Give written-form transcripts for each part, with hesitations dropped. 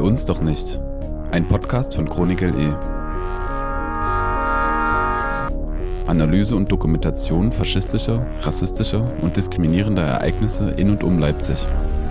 uns doch nicht. Ein Podcast von Chronik.LE. Analyse und Dokumentation faschistischer, rassistischer und diskriminierender Ereignisse in und um Leipzig.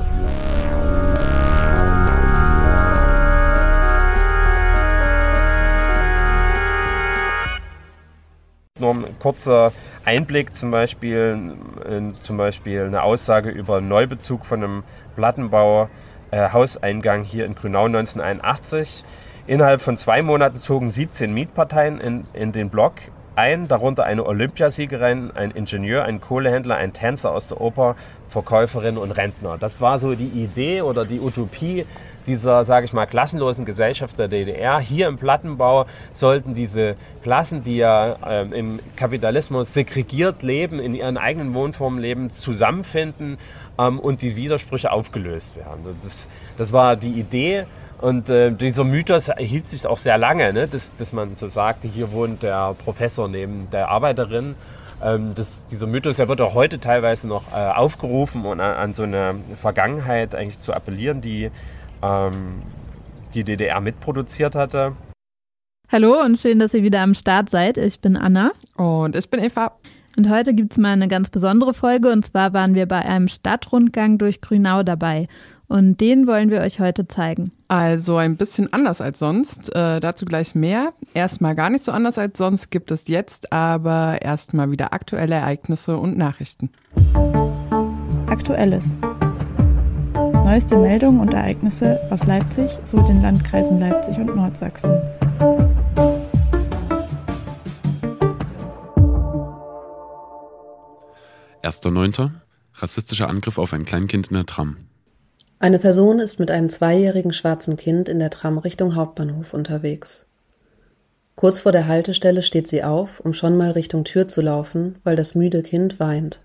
Nur ein kurzer Einblick, zum Beispiel eine Aussage über einen Neubezug von einem Plattenbau, Hauseingang hier in Grünau 1981. Innerhalb von 2 Monaten zogen 17 Mietparteien in den Block ein, darunter eine Olympiasiegerin, ein Ingenieur, ein Kohlehändler, ein Tänzer aus der Oper, Verkäuferinnen und Rentner. Das war so die Idee oder die Utopie dieser, sage ich mal, klassenlosen Gesellschaft der DDR. Hier im Plattenbau sollten diese Klassen, die ja im Kapitalismus segregiert leben, in ihren eigenen Wohnformen leben, zusammenfinden und die Widersprüche aufgelöst werden. Das war die Idee. Und dieser Mythos hielt sich auch sehr lange, ne? dass man so sagte, hier wohnt der Professor neben der Arbeiterin. Dieser Mythos, der wird auch heute teilweise noch aufgerufen, um an so eine Vergangenheit eigentlich zu appellieren, die die DDR mitproduziert hatte. Hallo und schön, dass ihr wieder am Start seid. Ich bin Anna. Und ich bin Eva. Und heute gibt es mal eine ganz besondere Folge. Und zwar waren wir bei einem Stadtrundgang durch Grünau dabei. Und den wollen wir euch heute zeigen. Also ein bisschen anders als sonst. Dazu gleich mehr. Erstmal gar nicht so anders als sonst gibt es jetzt, aber erstmal wieder aktuelle Ereignisse und Nachrichten. Aktuelles. Neueste Meldungen und Ereignisse aus Leipzig sowie den Landkreisen Leipzig und Nordsachsen. Erster 9. Rassistischer Angriff auf ein Kleinkind in der Tram. Eine Person ist mit einem 2-jährigen schwarzen Kind in der Tram Richtung Hauptbahnhof unterwegs. Kurz vor der Haltestelle steht sie auf, um schon mal Richtung Tür zu laufen, weil das müde Kind weint.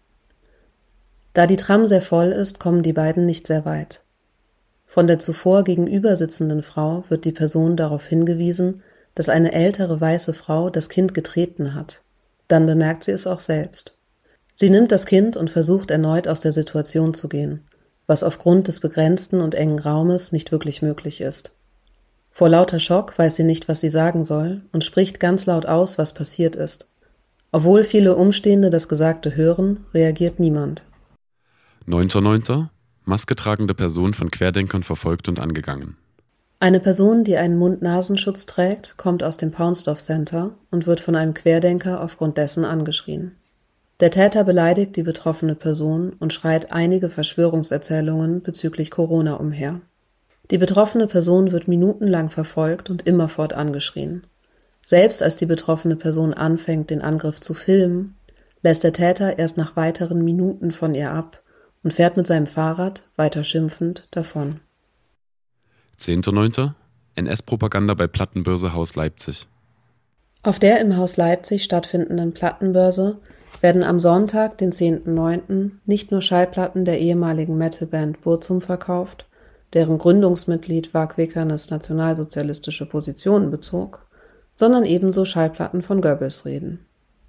Da die Tram sehr voll ist, kommen die beiden nicht sehr weit. Von der zuvor gegenüber sitzenden Frau wird die Person darauf hingewiesen, dass eine ältere weiße Frau das Kind getreten hat. Dann bemerkt sie es auch selbst. Sie nimmt das Kind und versucht erneut aus der Situation zu gehen, was aufgrund des begrenzten und engen Raumes nicht wirklich möglich ist. Vor lauter Schock weiß sie nicht, was sie sagen soll und spricht ganz laut aus, was passiert ist. Obwohl viele Umstehende das Gesagte hören, reagiert niemand. 9.9. Maske tragende Person von Querdenkern verfolgt und angegangen. Eine Person, die einen Mund-Nasenschutz trägt, kommt aus dem Paunsdorf Center und wird von einem Querdenker aufgrund dessen angeschrien. Der Täter beleidigt die betroffene Person und schreit einige Verschwörungserzählungen bezüglich Corona umher. Die betroffene Person wird minutenlang verfolgt und immerfort angeschrien. Selbst als die betroffene Person anfängt, den Angriff zu filmen, lässt der Täter erst nach weiteren Minuten von ihr ab und fährt mit seinem Fahrrad, weiter schimpfend, davon. 10.9. NS-Propaganda bei Plattenbörse Haus Leipzig. Auf der im Haus Leipzig stattfindenden Plattenbörse werden am Sonntag, den 10.9., nicht nur Schallplatten der ehemaligen Metalband Burzum verkauft, deren Gründungsmitglied Vak Vikernes nationalsozialistische Positionen bezog, sondern ebenso Schallplatten von Goebbels reden.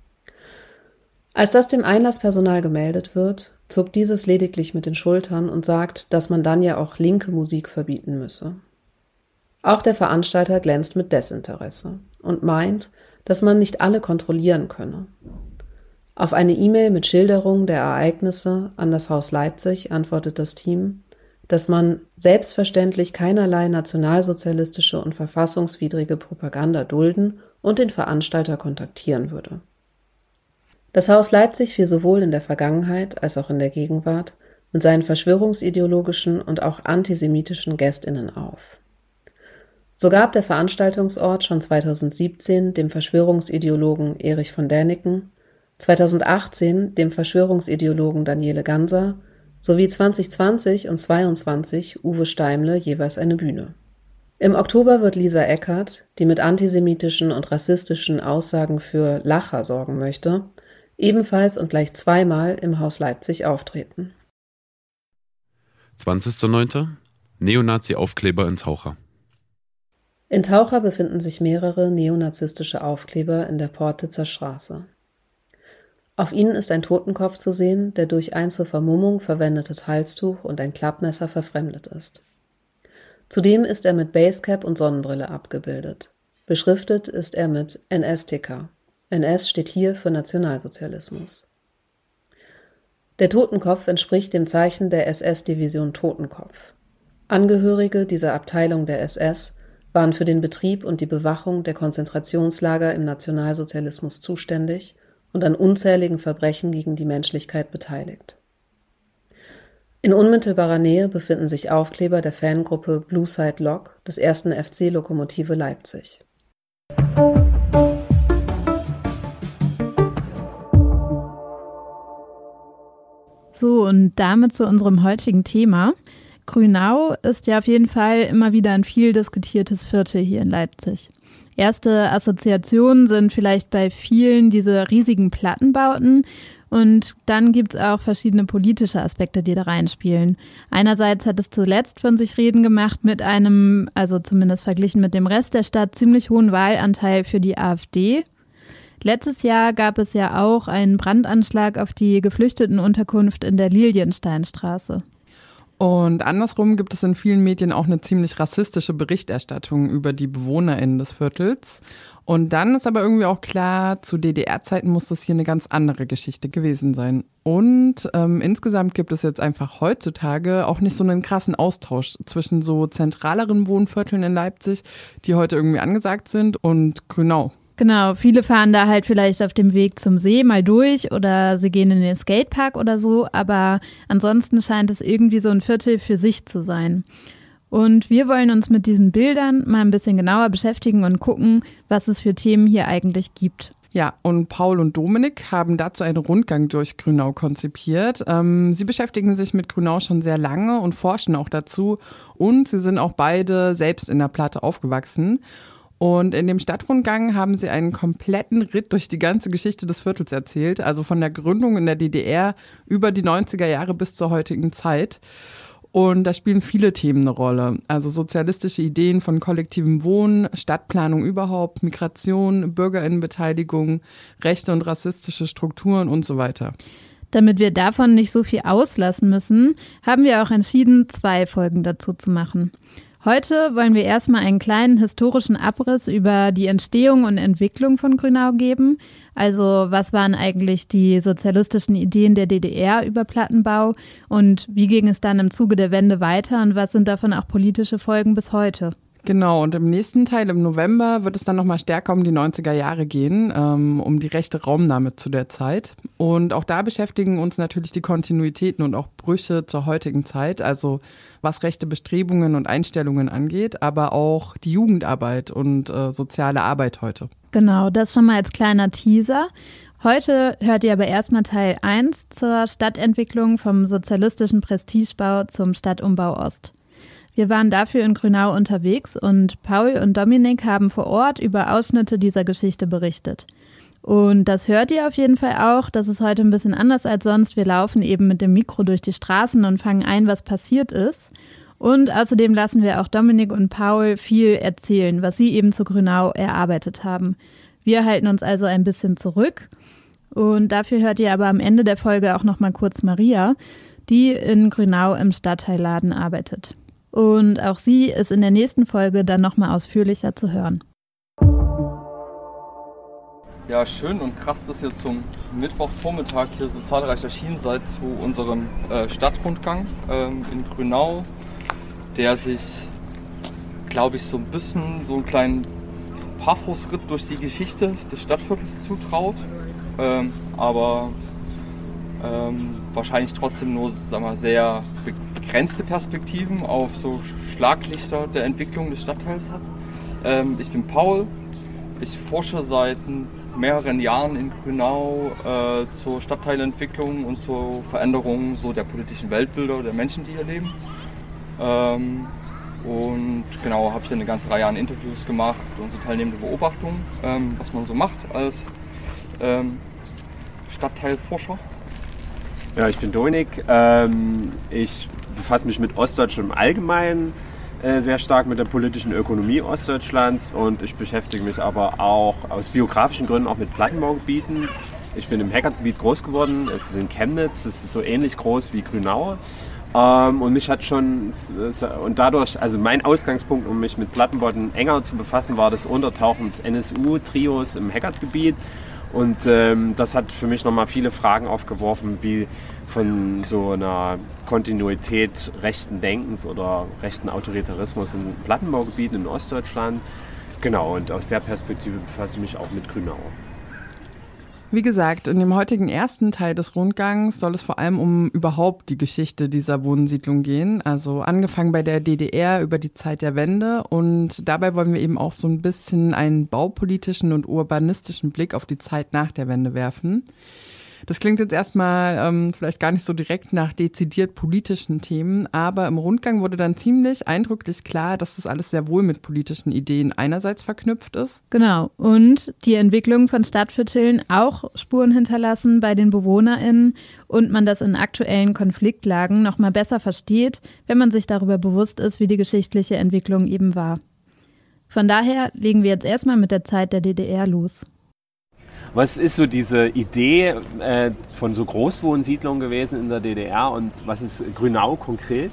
Als das dem Einlasspersonal gemeldet wird, zuckt dieses lediglich mit den Schultern und sagt, dass man dann ja auch linke Musik verbieten müsse. Auch der Veranstalter glänzt mit Desinteresse und meint, dass man nicht alle kontrollieren könne. Auf eine E-Mail mit Schilderung der Ereignisse an das Haus Leipzig antwortet das Team, dass man selbstverständlich keinerlei nationalsozialistische und verfassungswidrige Propaganda dulden und den Veranstalter kontaktieren würde. Das Haus Leipzig fiel sowohl in der Vergangenheit als auch in der Gegenwart mit seinen verschwörungsideologischen und auch antisemitischen GästInnen auf. So gab der Veranstaltungsort schon 2017 dem Verschwörungsideologen Erich von Däniken, 2018 dem Verschwörungsideologen Daniele Ganser sowie 2020 und 2022 Uwe Steimle jeweils eine Bühne. Im Oktober wird Lisa Eckert, die mit antisemitischen und rassistischen Aussagen für Lacher sorgen möchte, ebenfalls und gleich 2-mal im Haus Leipzig auftreten. 20.9. Neonazi-Aufkleber in Taucher. In Taucher befinden sich mehrere neonazistische Aufkleber in der Portitzer Straße. Auf ihnen ist ein Totenkopf zu sehen, der durch ein zur Vermummung verwendetes Halstuch und ein Klappmesser verfremdet ist. Zudem ist er mit Basecap und Sonnenbrille abgebildet. Beschriftet ist er mit NS-Ticker. NS steht hier für Nationalsozialismus. Der Totenkopf entspricht dem Zeichen der SS-Division Totenkopf. Angehörige dieser Abteilung der SS waren für den Betrieb und die Bewachung der Konzentrationslager im Nationalsozialismus zuständig und an unzähligen Verbrechen gegen die Menschlichkeit beteiligt. In unmittelbarer Nähe befinden sich Aufkleber der Fangruppe Blue Side Lok des 1. FC Lokomotive Leipzig. So, und damit zu unserem heutigen Thema. Grünau ist ja auf jeden Fall immer wieder ein viel diskutiertes Viertel hier in Leipzig. Erste Assoziationen sind vielleicht bei vielen diese riesigen Plattenbauten. Und dann gibt es auch verschiedene politische Aspekte, die da reinspielen. Einerseits hat es zuletzt von sich reden gemacht mit einem, also zumindest verglichen mit dem Rest der Stadt, ziemlich hohen Wahlanteil für die AfD. Letztes Jahr gab es ja auch einen Brandanschlag auf die Geflüchtetenunterkunft in der Liliensteinstraße. Und andersrum gibt es in vielen Medien auch eine ziemlich rassistische Berichterstattung über die BewohnerInnen des Viertels. Und dann ist aber irgendwie auch klar, zu DDR-Zeiten muss das hier eine ganz andere Geschichte gewesen sein. Und insgesamt gibt es jetzt einfach heutzutage auch nicht so einen krassen Austausch zwischen so zentraleren Wohnvierteln in Leipzig, die heute irgendwie angesagt sind, und Grünau. Genau, viele fahren da halt vielleicht auf dem Weg zum See mal durch oder sie gehen in den Skatepark oder so, aber ansonsten scheint es irgendwie so ein Viertel für sich zu sein. Und wir wollen uns mit diesen Bildern mal ein bisschen genauer beschäftigen und gucken, was es für Themen hier eigentlich gibt. Ja, und Paul und Dominik haben dazu einen Rundgang durch Grünau konzipiert. Sie beschäftigen sich mit Grünau schon sehr lange und forschen auch dazu. Und sie sind auch beide selbst in der Platte aufgewachsen. Und in dem Stadtrundgang haben sie einen kompletten Ritt durch die ganze Geschichte des Viertels erzählt. Also von der Gründung in der DDR über die 90er Jahre bis zur heutigen Zeit. Und da spielen viele Themen eine Rolle. Also sozialistische Ideen von kollektivem Wohnen, Stadtplanung überhaupt, Migration, BürgerInnenbeteiligung, rechte und rassistische Strukturen und so weiter. Damit wir davon nicht so viel auslassen müssen, haben wir auch entschieden, 2 Folgen dazu zu machen. Heute wollen wir erstmal einen kleinen historischen Abriss über die Entstehung und Entwicklung von Grünau geben. Also was waren eigentlich die sozialistischen Ideen der DDR über Plattenbau und wie ging es dann im Zuge der Wende weiter und was sind davon auch politische Folgen bis heute? Genau, und im nächsten Teil im November wird es dann nochmal stärker um die 90er Jahre gehen, um die rechte Raumnahme zu der Zeit. Und auch da beschäftigen uns natürlich die Kontinuitäten und auch Brüche zur heutigen Zeit, also was rechte Bestrebungen und Einstellungen angeht, aber auch die Jugendarbeit und soziale Arbeit heute. Genau, das schon mal als kleiner Teaser. Heute hört ihr aber erstmal Teil 1 zur Stadtentwicklung vom sozialistischen Prestigebau zum Stadtumbau Ost. Wir waren dafür in Grünau unterwegs und Paul und Dominik haben vor Ort über Ausschnitte dieser Geschichte berichtet. Und das hört ihr auf jeden Fall auch. Das ist heute ein bisschen anders als sonst. Wir laufen eben mit dem Mikro durch die Straßen und fangen ein, was passiert ist. Und außerdem lassen wir auch Dominik und Paul viel erzählen, was sie eben zu Grünau erarbeitet haben. Wir halten uns also ein bisschen zurück. Und dafür hört ihr aber am Ende der Folge auch noch mal kurz Maria, die in Grünau im Stadtteilladen arbeitet. Und auch sie ist in der nächsten Folge dann nochmal ausführlicher zu hören. Ja, schön und krass, dass ihr zum Mittwochvormittag hier so zahlreich erschienen seid zu unserem Stadtrundgang in Grünau, der sich, glaube ich, so ein bisschen so einen kleinen Paphos-Ritt durch die Geschichte des Stadtviertels zutraut, aber wahrscheinlich trotzdem nur, sagen wir, sehr begrenzte Perspektiven auf so Schlaglichter der Entwicklung des Stadtteils hat. Ich bin Paul, ich forsche seit mehreren Jahren in Grünau zur Stadtteilentwicklung und zur Veränderung so der politischen Weltbilder der Menschen, die hier leben. Und genau, habe hier eine ganze Reihe an Interviews gemacht und so teilnehmende Beobachtungen, was man so macht als Stadtteilforscher. Ja, ich bin Dominik. Ich befasse mich mit Ostdeutschland im Allgemeinen sehr stark mit der politischen Ökonomie Ostdeutschlands und ich beschäftige mich aber auch aus biografischen Gründen auch mit Plattenbaugebieten. Ich bin im Heckertgebiet groß geworden, es ist in Chemnitz, es ist so ähnlich groß wie Grünau Und mich hat schon, und dadurch, also mein Ausgangspunkt, um mich mit Plattenbauten enger zu befassen, war das Untertauchen des NSU-Trios im Heckert-Gebiet. Und das hat für mich nochmal viele Fragen aufgeworfen, wie von so einer Kontinuität rechten Denkens oder rechten Autoritarismus in Plattenbaugebieten in Ostdeutschland. Genau, und aus der Perspektive befasse ich mich auch mit Grünau. Wie gesagt, in dem heutigen ersten Teil des Rundgangs soll es vor allem um überhaupt die Geschichte dieser Wohnsiedlung gehen. Also angefangen bei der DDR über die Zeit der Wende. Und dabei wollen wir eben auch so ein bisschen einen baupolitischen und urbanistischen Blick auf die Zeit nach der Wende werfen. Das klingt jetzt erstmal vielleicht gar nicht so direkt nach dezidiert politischen Themen, aber im Rundgang wurde dann ziemlich eindrücklich klar, dass das alles sehr wohl mit politischen Ideen einerseits verknüpft ist. Genau. Und die Entwicklung von Stadtvierteln auch Spuren hinterlassen bei den BewohnerInnen und man das in aktuellen Konfliktlagen noch mal besser versteht, wenn man sich darüber bewusst ist, wie die geschichtliche Entwicklung eben war. Von daher legen wir jetzt erstmal mit der Zeit der DDR los. Was ist so diese Idee von so Großwohnsiedlungen gewesen in der DDR und was ist Grünau konkret?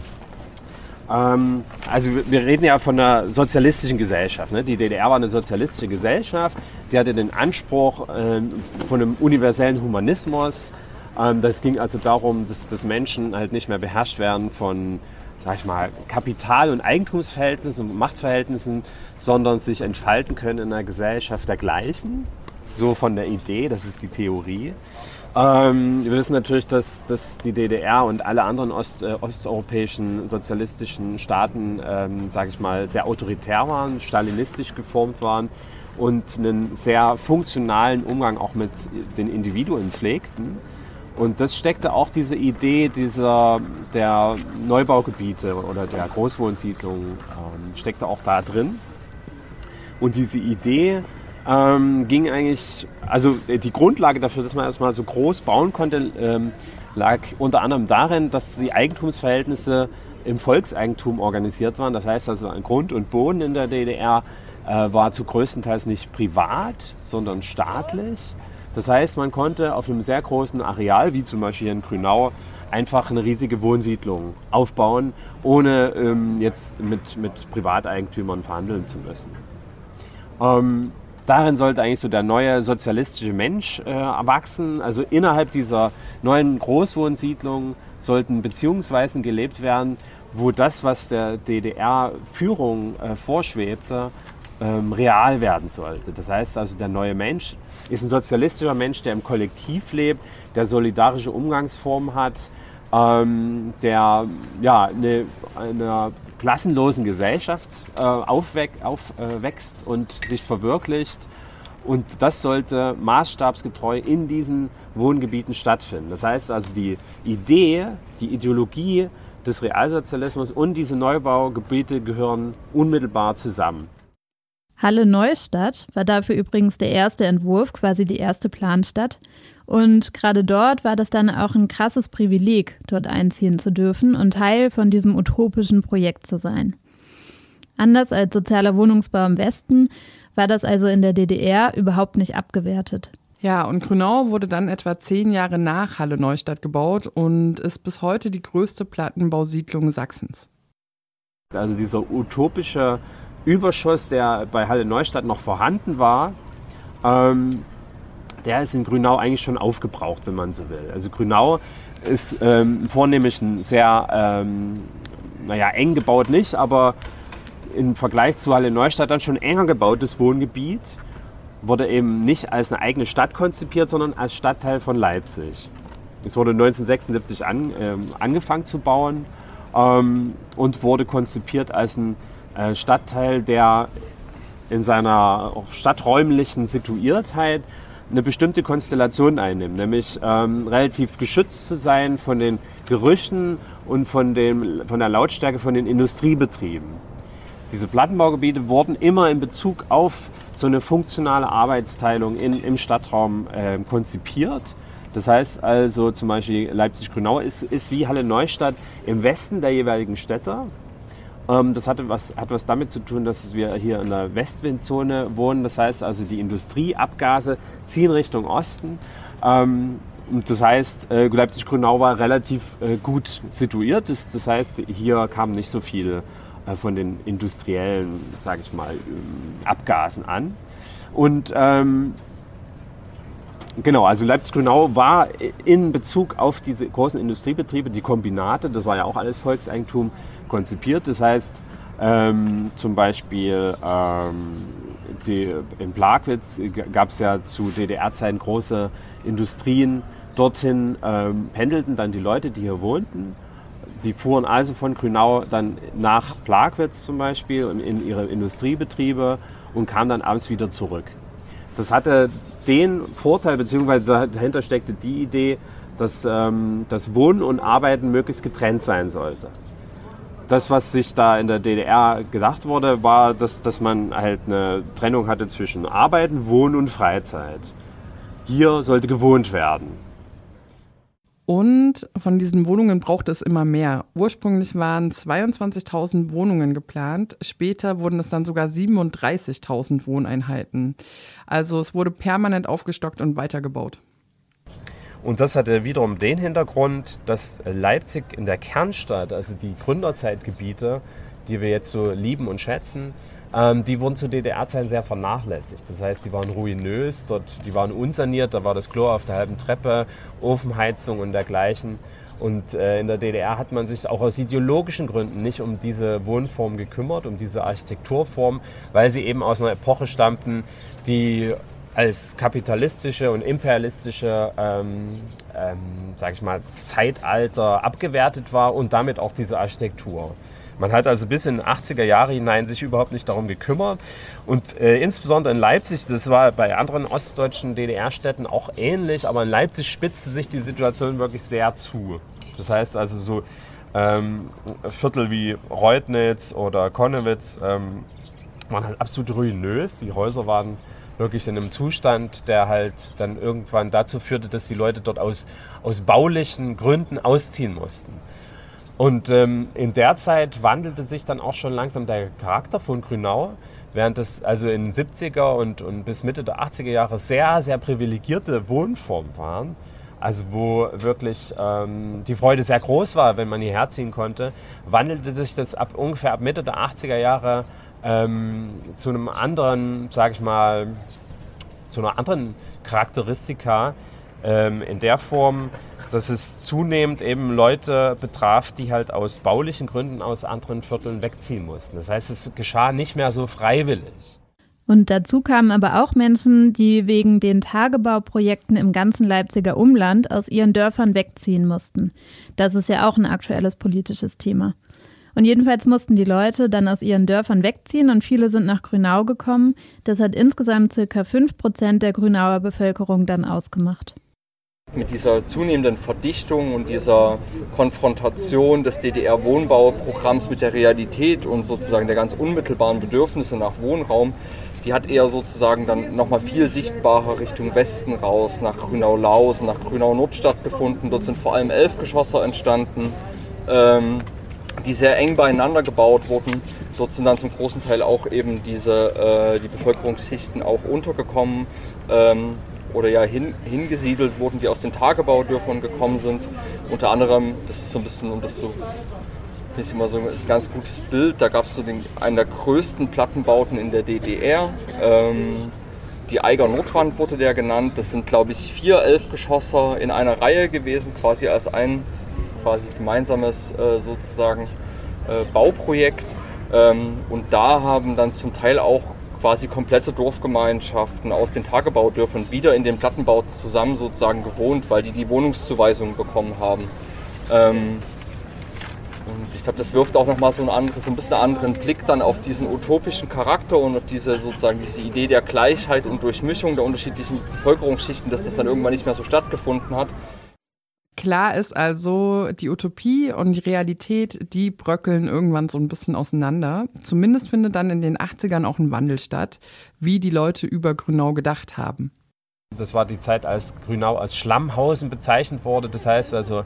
Also wir reden ja von einer sozialistischen Gesellschaft. Ne? Die DDR war eine sozialistische Gesellschaft, die hatte den Anspruch von einem universellen Humanismus. Das ging also darum, dass Menschen halt nicht mehr beherrscht werden von, sag ich mal, Kapital- und Eigentumsverhältnissen und Machtverhältnissen, sondern sich entfalten können in einer Gesellschaft der Gleichen. So von der Idee, das ist die Theorie. Wir wissen natürlich, dass die DDR und alle anderen osteuropäischen sozialistischen Staaten, sage ich mal, sehr autoritär waren, stalinistisch geformt waren und einen sehr funktionalen Umgang auch mit den Individuen pflegten. Und das steckte auch diese Idee der Neubaugebiete oder der Großwohnsiedlungen, steckte auch da drin. Und diese Idee ging eigentlich, also die Grundlage dafür, dass man erstmal so groß bauen konnte, lag unter anderem darin, dass die Eigentumsverhältnisse im Volkseigentum organisiert waren. Das heißt also, Grund und Boden in der DDR war zu größtenteils nicht privat, sondern staatlich. Das heißt, man konnte auf einem sehr großen Areal, wie zum Beispiel hier in Grünau, einfach eine riesige Wohnsiedlung aufbauen, ohne jetzt mit Privateigentümern verhandeln zu müssen. Darin sollte eigentlich so der neue sozialistische Mensch erwachsen. Also innerhalb dieser neuen Großwohnsiedlung sollten Beziehungsweisen gelebt werden, wo das, was der DDR-Führung vorschwebte, real werden sollte. Das heißt also, der neue Mensch ist ein sozialistischer Mensch, der im Kollektiv lebt, der solidarische Umgangsformen hat, der einer klassenlosen Gesellschaft aufwächst und sich verwirklicht. Und das sollte maßstabsgetreu in diesen Wohngebieten stattfinden. Das heißt also, die Idee, die Ideologie des Realsozialismus und diese Neubaugebiete gehören unmittelbar zusammen. Halle-Neustadt war dafür übrigens der erste Entwurf, quasi die erste Planstadt. Und gerade dort war das dann auch ein krasses Privileg, dort einziehen zu dürfen und Teil von diesem utopischen Projekt zu sein. Anders als sozialer Wohnungsbau im Westen war das also in der DDR überhaupt nicht abgewertet. Ja, und Grünau wurde dann etwa 10 Jahre nach Halle-Neustadt gebaut und ist bis heute die größte Plattenbausiedlung Sachsens. Also dieser utopische Überschuss, der bei Halle-Neustadt noch vorhanden war, der ist in Grünau eigentlich schon aufgebraucht, wenn man so will. Also Grünau ist vornehmlich ein sehr, eng gebaut nicht, aber im Vergleich zu Halle-Neustadt dann schon enger gebautes Wohngebiet, wurde eben nicht als eine eigene Stadt konzipiert, sondern als Stadtteil von Leipzig. Es wurde 1976 angefangen zu bauen und wurde konzipiert als ein Stadtteil, der in seiner stadträumlichen Situiertheit eine bestimmte Konstellation einnimmt, nämlich relativ geschützt zu sein von den Gerüchen und von der Lautstärke von den Industriebetrieben. Diese Plattenbaugebiete wurden immer in Bezug auf so eine funktionale Arbeitsteilung im Stadtraum konzipiert. Das heißt also zum Beispiel Leipzig-Grünau ist wie Halle-Neustadt im Westen der jeweiligen Städte. Das hat was damit zu tun, dass wir hier in der Westwindzone wohnen. Das heißt also, die Industrieabgase ziehen Richtung Osten. das heißt, Leipzig-Grünau war relativ gut situiert. Das heißt, hier kam nicht so viel von den industriellen, sage ich mal, Abgasen an. Und genau, also Leipzig-Grünau war in Bezug auf diese großen Industriebetriebe, die Kombinate, das war ja auch alles Volkseigentum, konzipiert. Das heißt, zum Beispiel in Plagwitz gab es ja zu DDR-Zeiten große Industrien. Dorthin pendelten dann die Leute, die hier wohnten. Die fuhren also von Grünau dann nach Plagwitz zum Beispiel in ihre Industriebetriebe und kamen dann abends wieder zurück. Das hatte den Vorteil, beziehungsweise dahinter steckte die Idee, dass das Wohnen und Arbeiten möglichst getrennt sein sollte. Das, was sich da in der DDR gedacht wurde, war, dass man halt eine Trennung hatte zwischen Arbeiten, Wohnen und Freizeit. Hier sollte gewohnt werden. Und von diesen Wohnungen brauchte es immer mehr. Ursprünglich waren 22.000 Wohnungen geplant, später wurden es dann sogar 37.000 Wohneinheiten. Also es wurde permanent aufgestockt und weitergebaut. Und das hatte wiederum den Hintergrund, dass Leipzig in der Kernstadt, also die Gründerzeitgebiete, die wir jetzt so lieben und schätzen, die wurden zu DDR-Zeiten sehr vernachlässigt. Das heißt, die waren ruinös, die waren unsaniert, da war das Klo auf der halben Treppe, Ofenheizung und dergleichen. Und in der DDR hat man sich auch aus ideologischen Gründen nicht um diese Wohnform gekümmert, um diese Architekturform, weil sie eben aus einer Epoche stammten, die als kapitalistische und imperialistische sag ich mal, Zeitalter abgewertet war und damit auch diese Architektur. Man hat also bis in die 80er Jahre hinein sich überhaupt nicht darum gekümmert. Und insbesondere in Leipzig, das war bei anderen ostdeutschen DDR-Städten auch ähnlich, aber in Leipzig spitzte sich die Situation wirklich sehr zu. Das heißt also so Viertel wie Reutnitz oder Konnewitz waren halt absolut ruinös. Die Häuser waren wirklich in einem Zustand, der halt dann irgendwann dazu führte, dass die Leute dort aus baulichen Gründen ausziehen mussten. Und in der Zeit wandelte sich dann auch schon langsam der Charakter von Grünau, während es also in den 70er und bis Mitte der 80er Jahre sehr, sehr privilegierte Wohnformen waren, also wo wirklich die Freude sehr groß war, wenn man hierher ziehen konnte, wandelte sich das ungefähr ab Mitte der 80er Jahre zu einem anderen, sage ich mal, zu einer anderen Charakteristika in der Form, dass es zunehmend eben Leute betraf, die halt aus baulichen Gründen aus anderen Vierteln wegziehen mussten. Das heißt, es geschah nicht mehr so freiwillig. Und dazu kamen aber auch Menschen, die wegen den Tagebauprojekten im ganzen Leipziger Umland aus ihren Dörfern wegziehen mussten. Das ist ja auch ein aktuelles politisches Thema. Und jedenfalls mussten die Leute dann aus ihren Dörfern wegziehen und viele sind nach Grünau gekommen. Das hat insgesamt ca. 5% der Grünauer Bevölkerung dann ausgemacht. Mit dieser zunehmenden Verdichtung und dieser Konfrontation des DDR-Wohnbauprogramms mit der Realität und sozusagen der ganz unmittelbaren Bedürfnisse nach Wohnraum, die hat eher sozusagen dann nochmal viel sichtbarer Richtung Westen raus, nach Grünau-Lausen, nach Grünau-Nord stattgefunden. Dort sind vor allem 11 Geschosser entstanden, die sehr eng beieinander gebaut wurden. Dort sind dann zum großen Teil auch eben die Bevölkerungsschichten auch untergekommen. Oder ja hingesiedelt wurden, die aus den Tagebaudörfern gekommen sind. Unter anderem, das ist so ein bisschen, finde ich immer so ein ganz gutes Bild, da gab es so einen der größten Plattenbauten in der DDR. Die Eiger Nordwand wurde der genannt. Das sind, glaube ich, 4 11-Geschosser in einer Reihe gewesen, quasi als ein gemeinsames sozusagen Bauprojekt. Und da haben dann zum Teil auch quasi komplette Dorfgemeinschaften aus den Tagebaudörfern wieder in den Plattenbauten zusammen sozusagen gewohnt, weil die Wohnungszuweisungen bekommen haben. Und ich glaube, das wirft auch nochmal so ein bisschen einen anderen Blick dann auf diesen utopischen Charakter und auf diese Idee der Gleichheit und Durchmischung der unterschiedlichen Bevölkerungsschichten, dass das dann irgendwann nicht mehr so stattgefunden hat. Klar ist also, die Utopie und die Realität, die bröckeln irgendwann so ein bisschen auseinander. Zumindest findet dann in den 80ern auch ein Wandel statt, wie die Leute über Grünau gedacht haben. Das war die Zeit, als Grünau als Schlammhausen bezeichnet wurde. Das heißt also,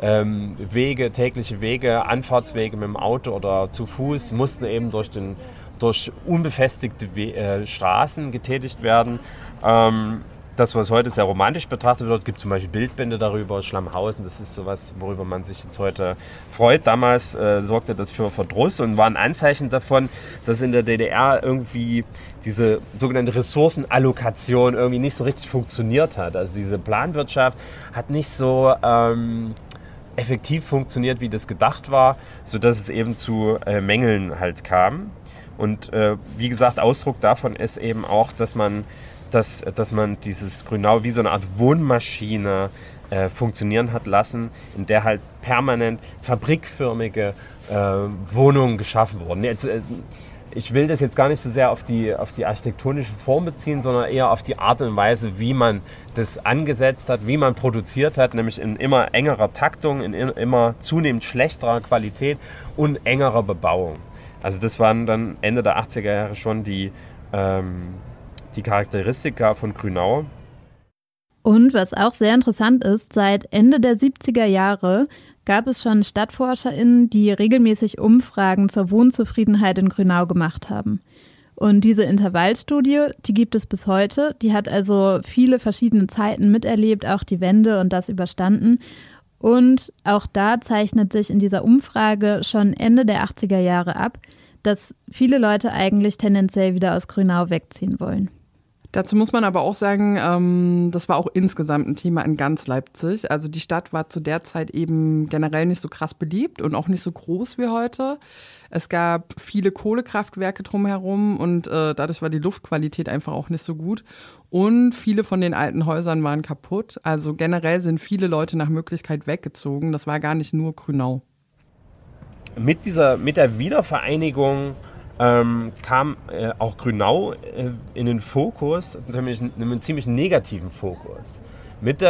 tägliche Wege, Anfahrtswege mit dem Auto oder zu Fuß mussten eben durch unbefestigte Straßen getätigt werden. das, was heute sehr romantisch betrachtet wird. Es gibt zum Beispiel Bildbände darüber, Schlammhausen, das ist sowas, worüber man sich jetzt heute freut. Damals sorgte das für Verdruss und war ein Anzeichen davon, dass in der DDR irgendwie diese sogenannte Ressourcenallokation irgendwie nicht so richtig funktioniert hat. Also diese Planwirtschaft hat nicht so effektiv funktioniert, wie das gedacht war, sodass es eben zu Mängeln halt kam. Und wie gesagt, Ausdruck davon ist eben auch, dass man dieses Grünau wie so eine Art Wohnmaschine funktionieren hat lassen, in der halt permanent fabrikförmige Wohnungen geschaffen wurden. Jetzt, ich will das jetzt gar nicht so sehr auf die architektonische Form beziehen, sondern eher auf die Art und Weise, wie man das angesetzt hat, wie man produziert hat, nämlich in immer engerer Taktung, in immer zunehmend schlechterer Qualität und engerer Bebauung. Also das waren dann Ende der 80er Jahre schon die Charakteristika von Grünau. Und was auch sehr interessant ist, seit Ende der 70er Jahre gab es schon StadtforscherInnen, die regelmäßig Umfragen zur Wohnzufriedenheit in Grünau gemacht haben. Und diese Intervallstudie, die gibt es bis heute. Die hat also viele verschiedene Zeiten miterlebt, auch die Wende und das überstanden. Und auch da zeichnet sich in dieser Umfrage schon Ende der 80er Jahre ab, dass viele Leute eigentlich tendenziell wieder aus Grünau wegziehen wollen. Dazu muss man aber auch sagen, das war auch insgesamt ein Thema in ganz Leipzig. Also die Stadt war zu der Zeit eben generell nicht so krass beliebt und auch nicht so groß wie heute. Es gab viele Kohlekraftwerke drumherum und dadurch war die Luftqualität einfach auch nicht so gut. Und viele von den alten Häusern waren kaputt. Also generell sind viele Leute nach Möglichkeit weggezogen. Das war gar nicht nur Grünau. Mit der Wiedervereinigung kam auch Grünau in den Fokus, einen ziemlich negativen Fokus. Mit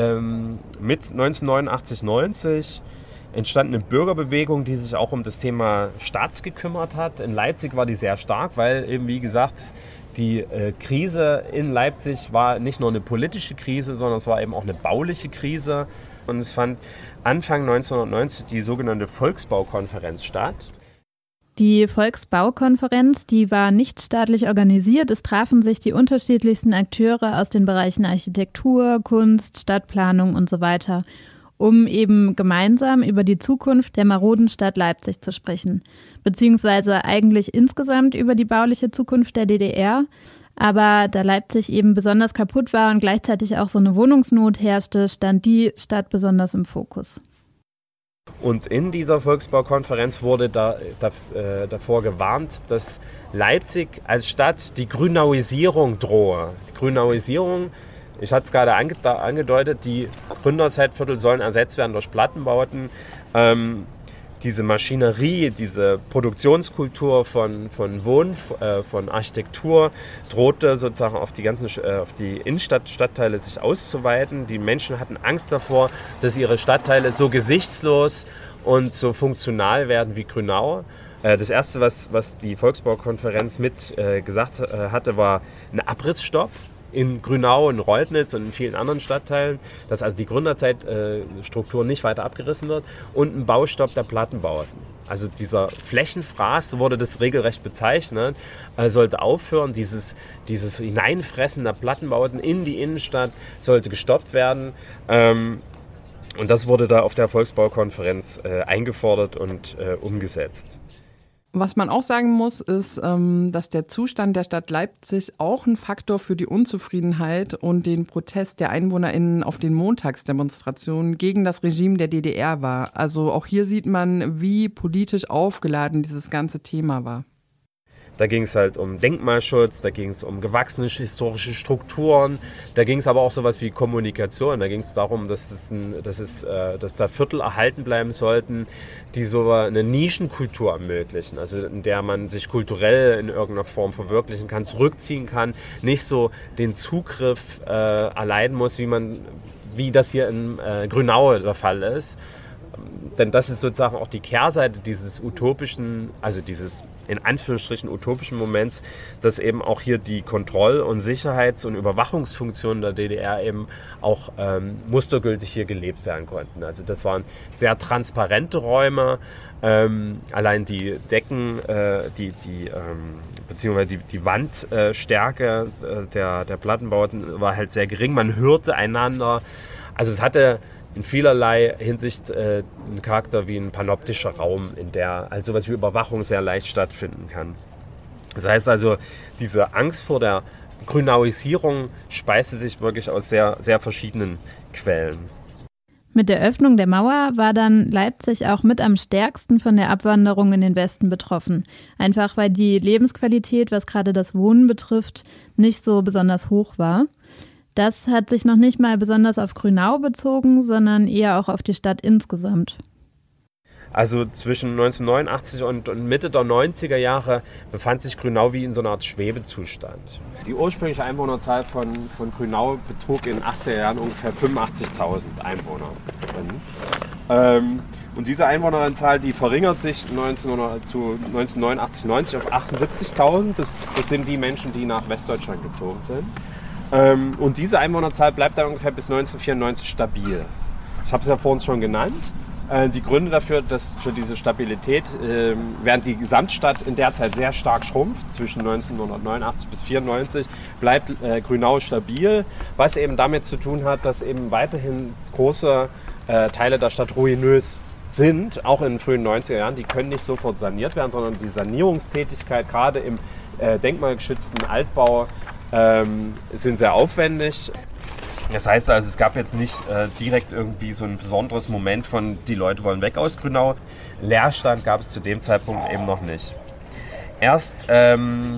1989, 90 entstand eine Bürgerbewegung, die sich auch um das Thema Stadt gekümmert hat. In Leipzig war die sehr stark, weil eben, wie gesagt, die Krise in Leipzig war nicht nur eine politische Krise, sondern es war eben auch eine bauliche Krise. Und es fand Anfang 1990 die sogenannte Volksbaukonferenz statt. Die Volksbaukonferenz, die war nicht staatlich organisiert. Es trafen sich die unterschiedlichsten Akteure aus den Bereichen Architektur, Kunst, Stadtplanung und so weiter, um eben gemeinsam über die Zukunft der maroden Stadt Leipzig zu sprechen. Beziehungsweise eigentlich insgesamt über die bauliche Zukunft der DDR. Aber da Leipzig eben besonders kaputt war und gleichzeitig auch so eine Wohnungsnot herrschte, stand die Stadt besonders im Fokus. Und in dieser Volksbaukonferenz wurde davor gewarnt, dass Leipzig als Stadt die Grünauisierung drohe. Die Grünauisierung, ich hatte es gerade angedeutet, die Gründerzeitviertel sollen ersetzt werden durch Plattenbauten. Diese Maschinerie, diese Produktionskultur von Architektur drohte sozusagen auf die Innenstadtteile sich auszuweiten. Die Menschen hatten Angst davor, dass ihre Stadtteile so gesichtslos und so funktional werden wie Grünau. Das Erste, was die Volksbaukonferenz gesagt hatte, war ein Abrissstopp in Grünau, in Reutnitz und in vielen anderen Stadtteilen, dass also die Gründerzeitstruktur nicht weiter abgerissen wird, und ein Baustopp der Plattenbauten. Also dieser Flächenfraß, so wurde das regelrecht bezeichnet, sollte aufhören. Dieses Hineinfressen der Plattenbauten in die Innenstadt sollte gestoppt werden. Und das wurde da auf der Volksbaukonferenz eingefordert und umgesetzt. Was man auch sagen muss, ist, dass der Zustand der Stadt Leipzig auch ein Faktor für die Unzufriedenheit und den Protest der EinwohnerInnen auf den Montagsdemonstrationen gegen das Regime der DDR war. Also auch hier sieht man, wie politisch aufgeladen dieses ganze Thema war. Da ging es halt um Denkmalschutz, da ging es um gewachsene historische Strukturen, da ging es aber auch sowas wie Kommunikation. Da ging es darum, dass da Viertel erhalten bleiben sollten, die so eine Nischenkultur ermöglichen, also in der man sich kulturell in irgendeiner Form verwirklichen kann, zurückziehen kann, nicht so den Zugriff erleiden muss, wie das hier in Grünau der Fall ist. Denn das ist sozusagen auch die Kehrseite dieses utopischen, also dieses in Anführungsstrichen utopischen Moments, dass eben auch hier die Kontroll- und Sicherheits- und Überwachungsfunktionen der DDR eben auch mustergültig hier gelebt werden konnten. Also das waren sehr transparente Räume, allein die Decken, beziehungsweise die Wandstärke der Plattenbauten war halt sehr gering, man hörte einander, also es hatte in vielerlei Hinsicht einen Charakter wie ein panoptischer Raum, in der also sowas wie Überwachung sehr leicht stattfinden kann. Das heißt also, diese Angst vor der Grünauisierung speiste sich wirklich aus sehr, sehr verschiedenen Quellen. Mit der Öffnung der Mauer war dann Leipzig auch mit am stärksten von der Abwanderung in den Westen betroffen. Einfach weil die Lebensqualität, was gerade das Wohnen betrifft, nicht so besonders hoch war. Das hat sich noch nicht mal besonders auf Grünau bezogen, sondern eher auch auf die Stadt insgesamt. Also zwischen 1989 und Mitte der 90er Jahre befand sich Grünau wie in so einer Art Schwebezustand. Die ursprüngliche Einwohnerzahl von Grünau betrug in den 80er Jahren ungefähr 85.000 Einwohner. Und diese Einwohnerzahl, die verringert sich 1989, 90 auf 78.000. Das sind die Menschen, die nach Westdeutschland gezogen sind. Und diese Einwohnerzahl bleibt dann ungefähr bis 1994 stabil. Ich habe es ja vorhin schon genannt. Die Gründe dafür, dass für diese Stabilität, während die Gesamtstadt in der Zeit sehr stark schrumpft, zwischen 1989 bis 1994, bleibt Grünau stabil, was eben damit zu tun hat, dass eben weiterhin große Teile der Stadt ruinös sind, auch in den frühen 90er Jahren. Die können nicht sofort saniert werden, sondern die Sanierungstätigkeit, gerade im denkmalgeschützten Altbau, sind sehr aufwendig. Das heißt also, es gab jetzt nicht direkt irgendwie so ein besonderes Moment von die Leute wollen weg aus Grünau. Leerstand gab es zu dem Zeitpunkt eben noch nicht. Erst ab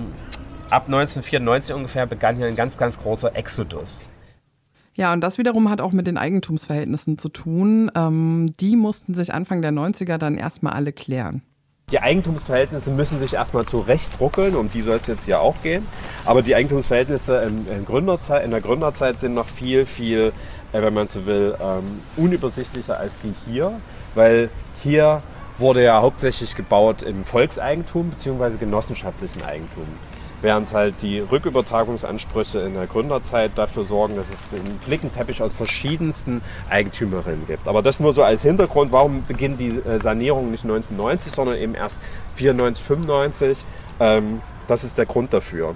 1994 ungefähr begann hier ein ganz, ganz großer Exodus. Ja, und das wiederum hat auch mit den Eigentumsverhältnissen zu tun. Die mussten sich Anfang der 90er dann erstmal alle klären. Die Eigentumsverhältnisse müssen sich erstmal zurechtruckeln, um die soll es jetzt hier auch gehen. Aber die Eigentumsverhältnisse in der Gründerzeit sind noch viel, wenn man so will, unübersichtlicher als die hier. Weil hier wurde ja hauptsächlich gebaut im Volkseigentum bzw. genossenschaftlichen Eigentum. Während halt die Rückübertragungsansprüche in der Gründerzeit dafür sorgen, dass es einen Flickenteppich aus verschiedensten Eigentümerinnen gibt. Aber das nur so als Hintergrund, warum beginnt die Sanierung nicht 1990, sondern eben erst 94, 95. Das ist der Grund dafür.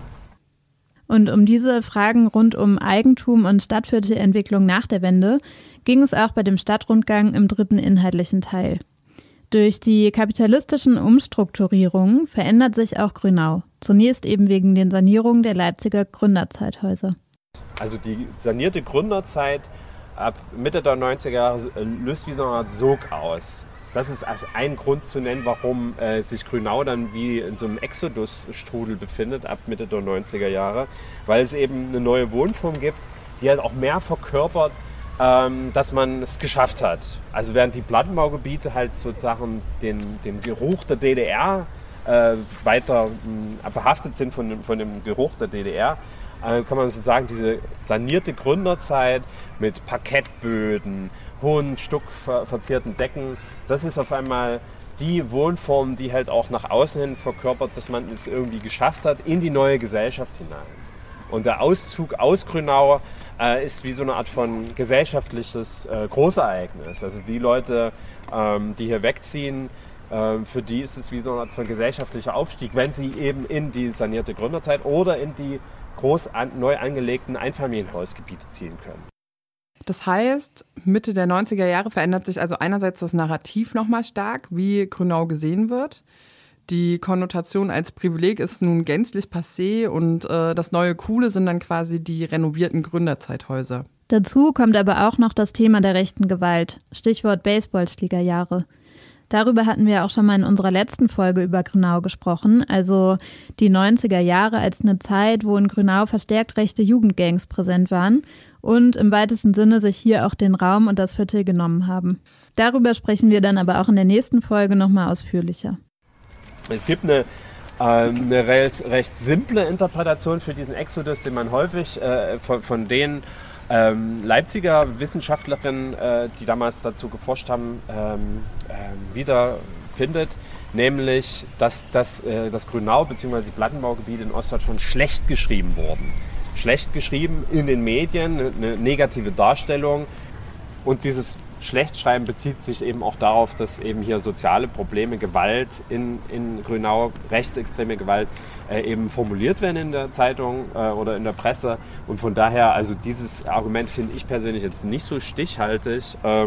Und um diese Fragen rund um Eigentum und Stadtviertelentwicklung nach der Wende ging es auch bei dem Stadtrundgang im dritten inhaltlichen Teil. Durch die kapitalistischen Umstrukturierungen verändert sich auch Grünau. Zunächst eben wegen den Sanierungen der Leipziger Gründerzeithäuser. Also die sanierte Gründerzeit ab Mitte der 90er Jahre löst wie so eine Art Sog aus. Das ist ein Grund zu nennen, warum sich Grünau dann wie in so einem Exodus-Strudel befindet ab Mitte der 90er Jahre. Weil es eben eine neue Wohnform gibt, die halt auch mehr verkörpert, dass man es geschafft hat. Also während die Plattenbaugebiete halt sozusagen den Geruch der DDR weiter behaftet sind von dem Geruch der DDR, kann man so sagen, diese sanierte Gründerzeit mit Parkettböden, hohen stuckverzierten Decken, das ist auf einmal die Wohnform, die halt auch nach außen hin verkörpert, dass man es irgendwie geschafft hat in die neue Gesellschaft hinein. Und der Auszug aus Grünau ist wie so eine Art von gesellschaftliches Großereignis. Also die Leute, die hier wegziehen, für die ist es wie so eine Art von gesellschaftlicher Aufstieg, wenn sie eben in die sanierte Gründerzeit oder in die neu angelegten Einfamilienhausgebiete ziehen können. Das heißt, Mitte der 90er Jahre verändert sich also einerseits das Narrativ nochmal stark, wie Grünau gesehen wird. Die Konnotation als Privileg ist nun gänzlich passé und das neue Coole sind dann quasi die renovierten Gründerzeithäuser. Dazu kommt aber auch noch das Thema der rechten Gewalt, Stichwort Baseballschlägerjahre. Darüber hatten wir auch schon mal in unserer letzten Folge über Grünau gesprochen, also die 90er Jahre als eine Zeit, wo in Grünau verstärkt rechte Jugendgangs präsent waren und im weitesten Sinne sich hier auch den Raum und das Viertel genommen haben. Darüber sprechen wir dann aber auch in der nächsten Folge nochmal ausführlicher. Es gibt eine recht simple Interpretation für diesen Exodus, den man häufig von den Leipziger Wissenschaftlerinnen, die damals dazu geforscht haben, wiederfindet. nämlich, dass das Grünau bzw. die Plattenbaugebiete in Ostdeutschland schlecht geschrieben wurden. Schlecht geschrieben in den Medien, eine negative Darstellung. Und dieses Schlechtschreiben bezieht sich eben auch darauf, dass eben hier soziale Probleme, Gewalt in Grünau, rechtsextreme Gewalt eben formuliert werden in der Zeitung oder in der Presse. Und von daher, also dieses Argument finde ich persönlich jetzt nicht so stichhaltig.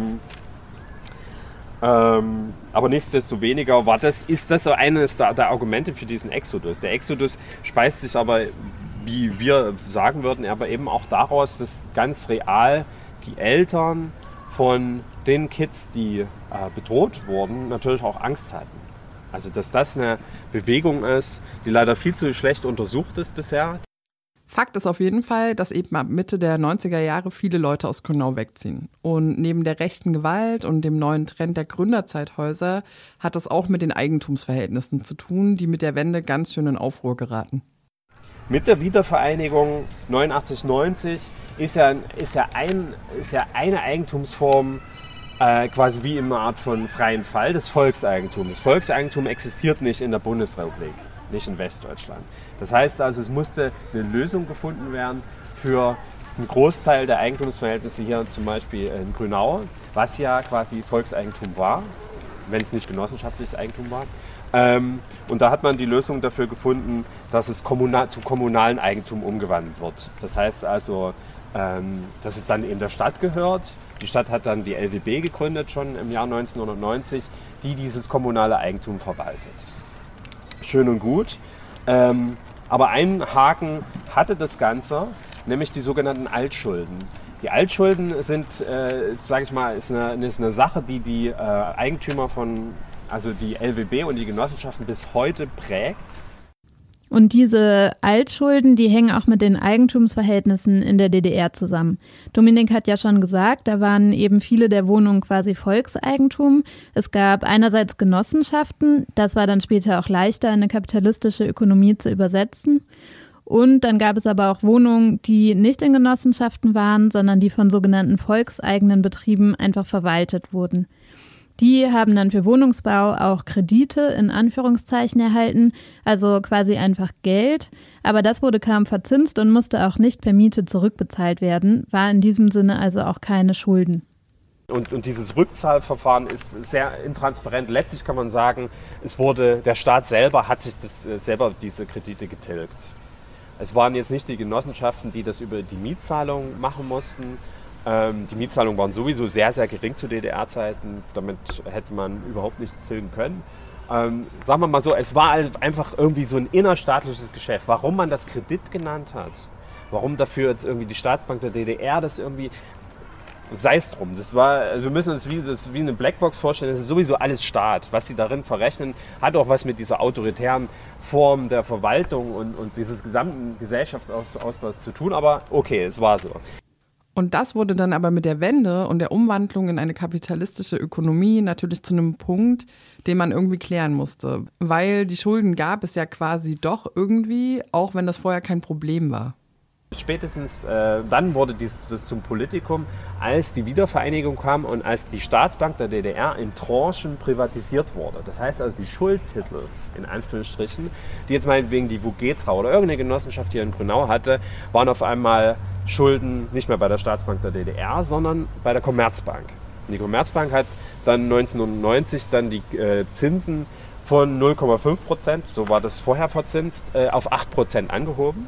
Aber nichtsdestoweniger ist das so eines der Argumente für diesen Exodus. Der Exodus speist sich aber, wie wir sagen würden, aber eben auch daraus, dass ganz real die Eltern von den Kids, die bedroht wurden, natürlich auch Angst hatten. Also dass das eine Bewegung ist, die leider viel zu schlecht untersucht ist bisher. Fakt ist auf jeden Fall, dass eben ab Mitte der 90er Jahre viele Leute aus Grünau wegziehen. Und neben der rechten Gewalt und dem neuen Trend der Gründerzeithäuser hat es auch mit den Eigentumsverhältnissen zu tun, die mit der Wende ganz schön in Aufruhr geraten. Mit der Wiedervereinigung 89/90 ist ja eine Eigentumsform quasi wie in einer Art von freien Fall, das Volkseigentum. Das Volkseigentum existiert nicht in der Bundesrepublik, nicht in Westdeutschland. Das heißt also, es musste eine Lösung gefunden werden für einen Großteil der Eigentumsverhältnisse hier zum Beispiel in Grünau, was ja quasi Volkseigentum war, wenn es nicht genossenschaftliches Eigentum war. Und da hat man die Lösung dafür gefunden, dass es zu kommunalen Eigentum umgewandelt wird. Das heißt also, dass es dann eben der Stadt gehört. Die Stadt hat dann die LWB gegründet, schon im Jahr 1990, die dieses kommunale Eigentum verwaltet. Schön und gut. Aber einen Haken hatte das Ganze, nämlich die sogenannten Altschulden. Die Altschulden sind, sage ich mal, ist eine Sache, die die Eigentümer also die LWB und die Genossenschaften bis heute prägt. Und diese Altschulden, die hängen auch mit den Eigentumsverhältnissen in der DDR zusammen. Dominik hat ja schon gesagt, da waren eben viele der Wohnungen quasi Volkseigentum. Es gab einerseits Genossenschaften, das war dann später auch leichter, in eine kapitalistische Ökonomie zu übersetzen. Und dann gab es aber auch Wohnungen, die nicht in Genossenschaften waren, sondern die von sogenannten volkseigenen Betrieben einfach verwaltet wurden. Die haben dann für Wohnungsbau auch Kredite in Anführungszeichen erhalten, also quasi einfach Geld. Aber das wurde kaum verzinst und musste auch nicht per Miete zurückbezahlt werden, war in diesem Sinne also auch keine Schulden. Und dieses Rückzahlverfahren ist sehr intransparent. Letztlich kann man sagen, der Staat selber hat sich selber diese Kredite getilgt. Es waren jetzt nicht die Genossenschaften, die das über die Mietzahlung machen mussten. Die Mietzahlungen waren sowieso sehr, sehr gering zu DDR-Zeiten. Damit hätte man überhaupt nichts tilgen können. Sagen wir mal so, es war einfach irgendwie so ein innerstaatliches Geschäft. Warum man das Kredit genannt hat, warum dafür jetzt irgendwie die Staatsbank der DDR das irgendwie, sei es drum. Wir müssen uns wie eine Blackbox vorstellen, das ist sowieso alles Staat. Was sie darin verrechnen, hat auch was mit dieser autoritären Form der Verwaltung und dieses gesamten Gesellschaftsausbaus zu tun. Aber okay, es war so. Und das wurde dann aber mit der Wende und der Umwandlung in eine kapitalistische Ökonomie natürlich zu einem Punkt, den man irgendwie klären musste. Weil die Schulden gab es ja quasi doch irgendwie, auch wenn das vorher kein Problem war. Spätestens dann wurde das zum Politikum, als die Wiedervereinigung kam und als die Staatsbank der DDR in Tranchen privatisiert wurde. Das heißt also die Schuldtitel, in Anführungsstrichen, die jetzt meinetwegen die Vogetra oder irgendeine Genossenschaft hier in Grünau hatte, waren auf einmal Schulden nicht mehr bei der Staatsbank der DDR, sondern bei der Commerzbank. Und die Commerzbank hat dann 1990 dann die Zinsen von 0,5%, so war das vorher verzinst, auf 8% angehoben.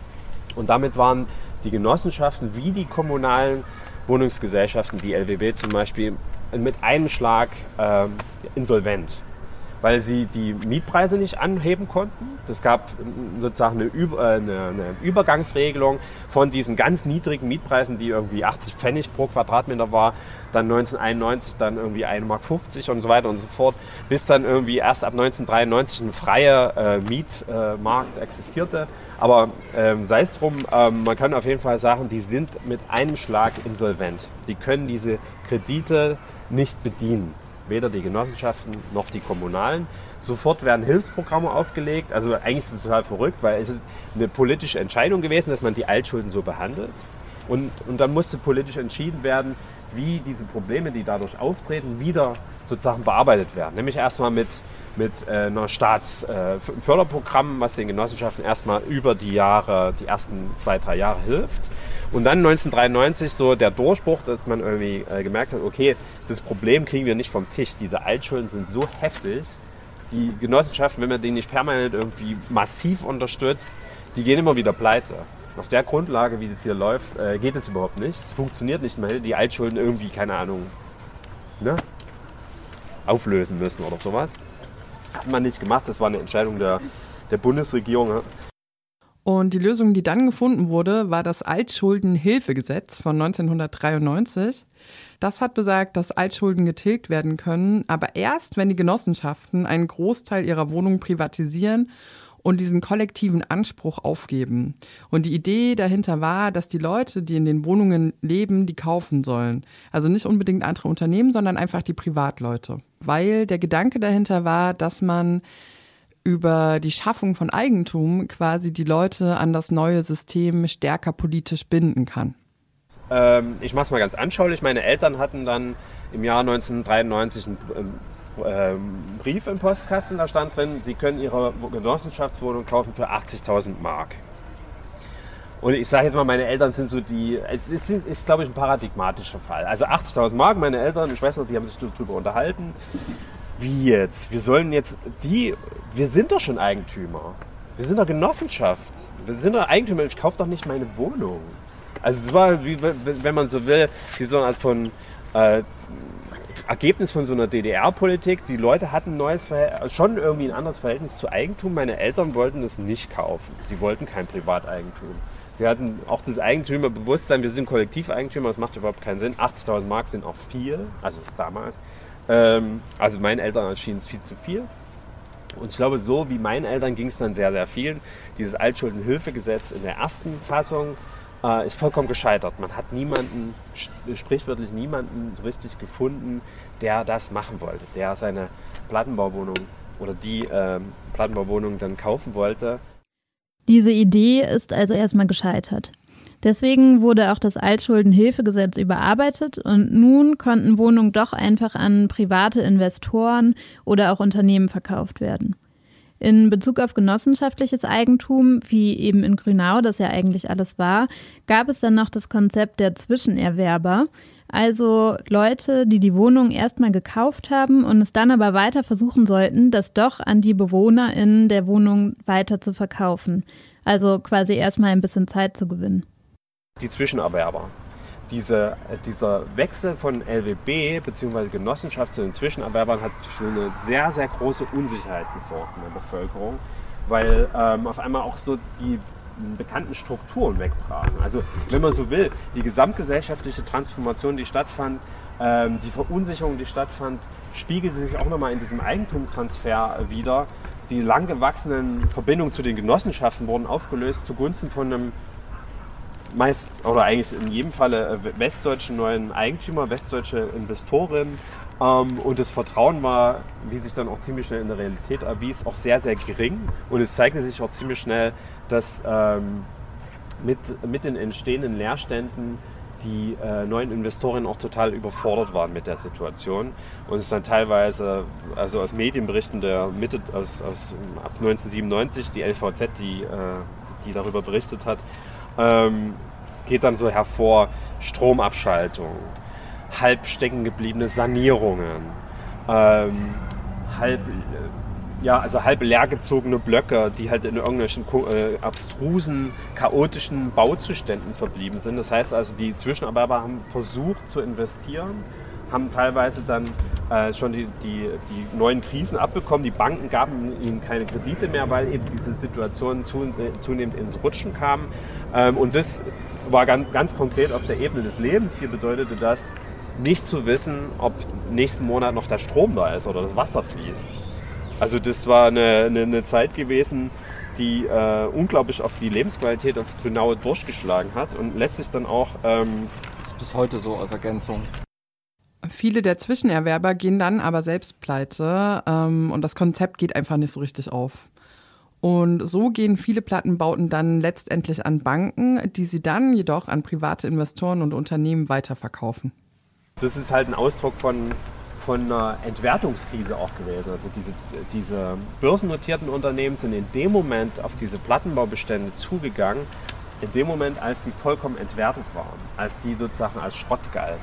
Und damit waren die Genossenschaften wie die kommunalen Wohnungsgesellschaften, die LWB zum Beispiel, mit einem Schlag insolvent, weil sie die Mietpreise nicht anheben konnten. Es gab sozusagen eine Übergangsregelung von diesen ganz niedrigen Mietpreisen, die irgendwie 80 Pfennig pro Quadratmeter war, dann 1991 dann irgendwie 1,50 Mark und so weiter und so fort, bis dann irgendwie erst ab 1993 ein freier Mietmarkt existierte. Aber sei es drum, man kann auf jeden Fall sagen, die sind mit einem Schlag insolvent. Die können diese Kredite nicht bedienen. Weder die Genossenschaften noch die kommunalen. Sofort werden Hilfsprogramme aufgelegt. Also eigentlich ist es total verrückt, weil es ist eine politische Entscheidung gewesen, dass man die Altschulden so behandelt. Und dann musste politisch entschieden werden, wie diese Probleme, die dadurch auftreten, wieder sozusagen bearbeitet werden. Nämlich erstmal mit mit einer Staatsförderprogramm, was den Genossenschaften erstmal über die ersten 2-3 Jahre hilft. Und dann 1993 so der Durchbruch, dass man irgendwie gemerkt hat, okay, das Problem kriegen wir nicht vom Tisch. Diese Altschulden sind so heftig. Die Genossenschaften, wenn man die nicht permanent irgendwie massiv unterstützt, die gehen immer wieder pleite. Auf der Grundlage, wie das hier läuft, geht es überhaupt nicht. Es funktioniert nicht mehr, die Altschulden irgendwie, keine Ahnung, auflösen müssen oder sowas. Hat man nicht gemacht, das war eine Entscheidung der Bundesregierung. Und die Lösung, die dann gefunden wurde, war das Altschuldenhilfegesetz von 1993. Das hat besagt, dass Altschulden getilgt werden können, aber erst, wenn die Genossenschaften einen Großteil ihrer Wohnungen privatisieren und diesen kollektiven Anspruch aufgeben. Und die Idee dahinter war, dass die Leute, die in den Wohnungen leben, die kaufen sollen. Also nicht unbedingt andere Unternehmen, sondern einfach die Privatleute. Weil der Gedanke dahinter war, dass man über die Schaffung von Eigentum quasi die Leute an das neue System stärker politisch binden kann. Ich mache es mal ganz anschaulich. Meine Eltern hatten dann im Jahr 1993 einen Brief im Postkasten, da stand drin, sie können ihre Genossenschaftswohnung kaufen für 80.000 Mark. Und ich sage jetzt mal, meine Eltern sind so es ist glaube ich ein paradigmatischer Fall. Also 80.000 Mark, meine Eltern und Schwester, die haben sich darüber unterhalten. Wie jetzt? Wir sind doch schon Eigentümer. Wir sind doch Genossenschaft. Wir sind doch Eigentümer, ich kaufe doch nicht meine Wohnung. Also es war, wie, wenn man so will, wie so eine Art von Ergebnis von so einer DDR-Politik. Die Leute hatten schon irgendwie ein anderes Verhältnis zu Eigentum. Meine Eltern wollten das nicht kaufen. Die wollten kein Privateigentum. Sie hatten auch das Eigentümerbewusstsein, wir sind Kollektiveigentümer, das macht überhaupt keinen Sinn. 80.000 Mark sind auch viel, also damals. Also meinen Eltern erschien es viel zu viel. Und ich glaube, so wie meinen Eltern ging es dann sehr, sehr vielen. Dieses Altschuldenhilfegesetz in der ersten Fassung ist vollkommen gescheitert. Man hat sprichwörtlich niemanden so richtig gefunden, der das machen wollte, der seine Plattenbauwohnung oder die Plattenbauwohnung dann kaufen wollte. Diese Idee ist also erstmal gescheitert. Deswegen wurde auch das Altschuldenhilfegesetz überarbeitet und nun konnten Wohnungen doch einfach an private Investoren oder auch Unternehmen verkauft werden. In Bezug auf genossenschaftliches Eigentum, wie eben in Grünau das ja eigentlich alles war, gab es dann noch das Konzept der Zwischenerwerber, also Leute, die die Wohnung erstmal gekauft haben und es dann aber weiter versuchen sollten, das doch an die BewohnerInnen der Wohnung weiter zu verkaufen. Also quasi erstmal ein bisschen Zeit zu gewinnen. Die Zwischenerwerber. Dieser Wechsel von LWB bzw. Genossenschaft zu den Zwischenerwerbern hat für eine sehr, sehr große Unsicherheit gesorgt in der Bevölkerung, weil auf einmal auch so die bekannten Strukturen wegbrachen. Also wenn man so will, die gesamtgesellschaftliche Transformation, die stattfand, die Verunsicherung, die stattfand, spiegelte sich auch nochmal in diesem Eigentumstransfer wider. Die lang gewachsenen Verbindungen zu den Genossenschaften wurden aufgelöst zugunsten von einem meist oder eigentlich in jedem Falle westdeutschen neuen Eigentümer, westdeutsche Investoren. Und das Vertrauen war, wie sich dann auch ziemlich schnell in der Realität erwies, auch sehr, sehr gering. Und es zeigte sich auch ziemlich schnell, dass mit den entstehenden Leerständen die neuen Investoren auch total überfordert waren mit der Situation. Und es dann teilweise, also aus Medienberichten ab 1997, die LVZ, die darüber berichtet hat, geht dann so hervor Stromabschaltung, halb stecken gebliebene Sanierungen, halb leergezogene Blöcke, die halt in irgendwelchen abstrusen, chaotischen Bauzuständen verblieben sind. Das heißt also, die Zwischenerwerber haben versucht zu investieren, haben teilweise dann schon die neuen Krisen abbekommen. Die Banken gaben ihnen keine Kredite mehr, weil eben diese Situation zunehmend ins Rutschen kam. Und das war ganz konkret auf der Ebene des Lebens. Hier bedeutete das, nicht zu wissen, ob nächsten Monat noch der Strom da ist oder das Wasser fließt. Also das war eine Zeit gewesen, die unglaublich auf die Lebensqualität auf Grünau durchgeschlagen hat und letztlich dann auch... das ist bis heute so als Ergänzung. Viele der Zwischenerwerber gehen dann aber selbst pleite und das Konzept geht einfach nicht so richtig auf. Und so gehen viele Plattenbauten dann letztendlich an Banken, die sie dann jedoch an private Investoren und Unternehmen weiterverkaufen. Das ist halt ein Ausdruck von von einer Entwertungskrise auch gewesen. Also diese börsennotierten Unternehmen sind in dem Moment auf diese Plattenbaubestände zugegangen, in dem Moment, als die vollkommen entwertet waren, als die sozusagen als Schrott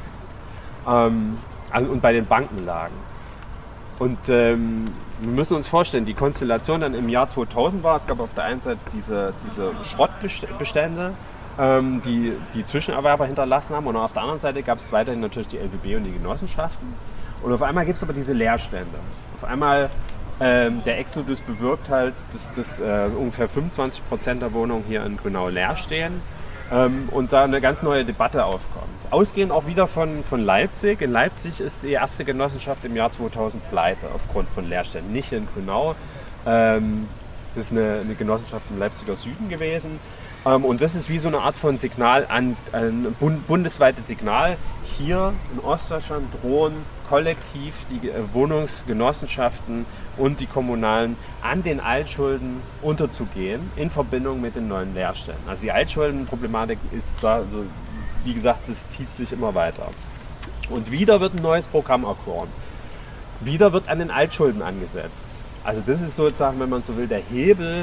galten und bei den Banken lagen. Und wir müssen uns vorstellen, die Konstellation dann im Jahr 2000 war, es gab auf der einen Seite diese Schrottbestände, die Zwischenerwerber hinterlassen haben, und auf der anderen Seite gab es weiterhin natürlich die LBB und die Genossenschaften. Und auf einmal gibt es aber diese Leerstände. Auf einmal der Exodus bewirkt halt, dass ungefähr 25% der Wohnungen hier in Grünau leer stehen und da eine ganz neue Debatte aufkommt. Ausgehend auch wieder von Leipzig. In Leipzig ist die erste Genossenschaft im Jahr 2000 pleite aufgrund von Leerständen. Nicht in Grünau. Das ist eine Genossenschaft im Leipziger Süden gewesen. Und das ist wie so eine Art von Signal, ein bundesweites Signal. Hier in Ostdeutschland drohen kollektiv die Wohnungsgenossenschaften und die Kommunalen an den Altschulden unterzugehen in Verbindung mit den neuen Leerständen. Also die Altschuldenproblematik ist da, so, wie gesagt, das zieht sich immer weiter. Und wieder wird ein neues Programm erkoren. Wieder wird an den Altschulden angesetzt. Also das ist sozusagen, wenn man so will, der Hebel,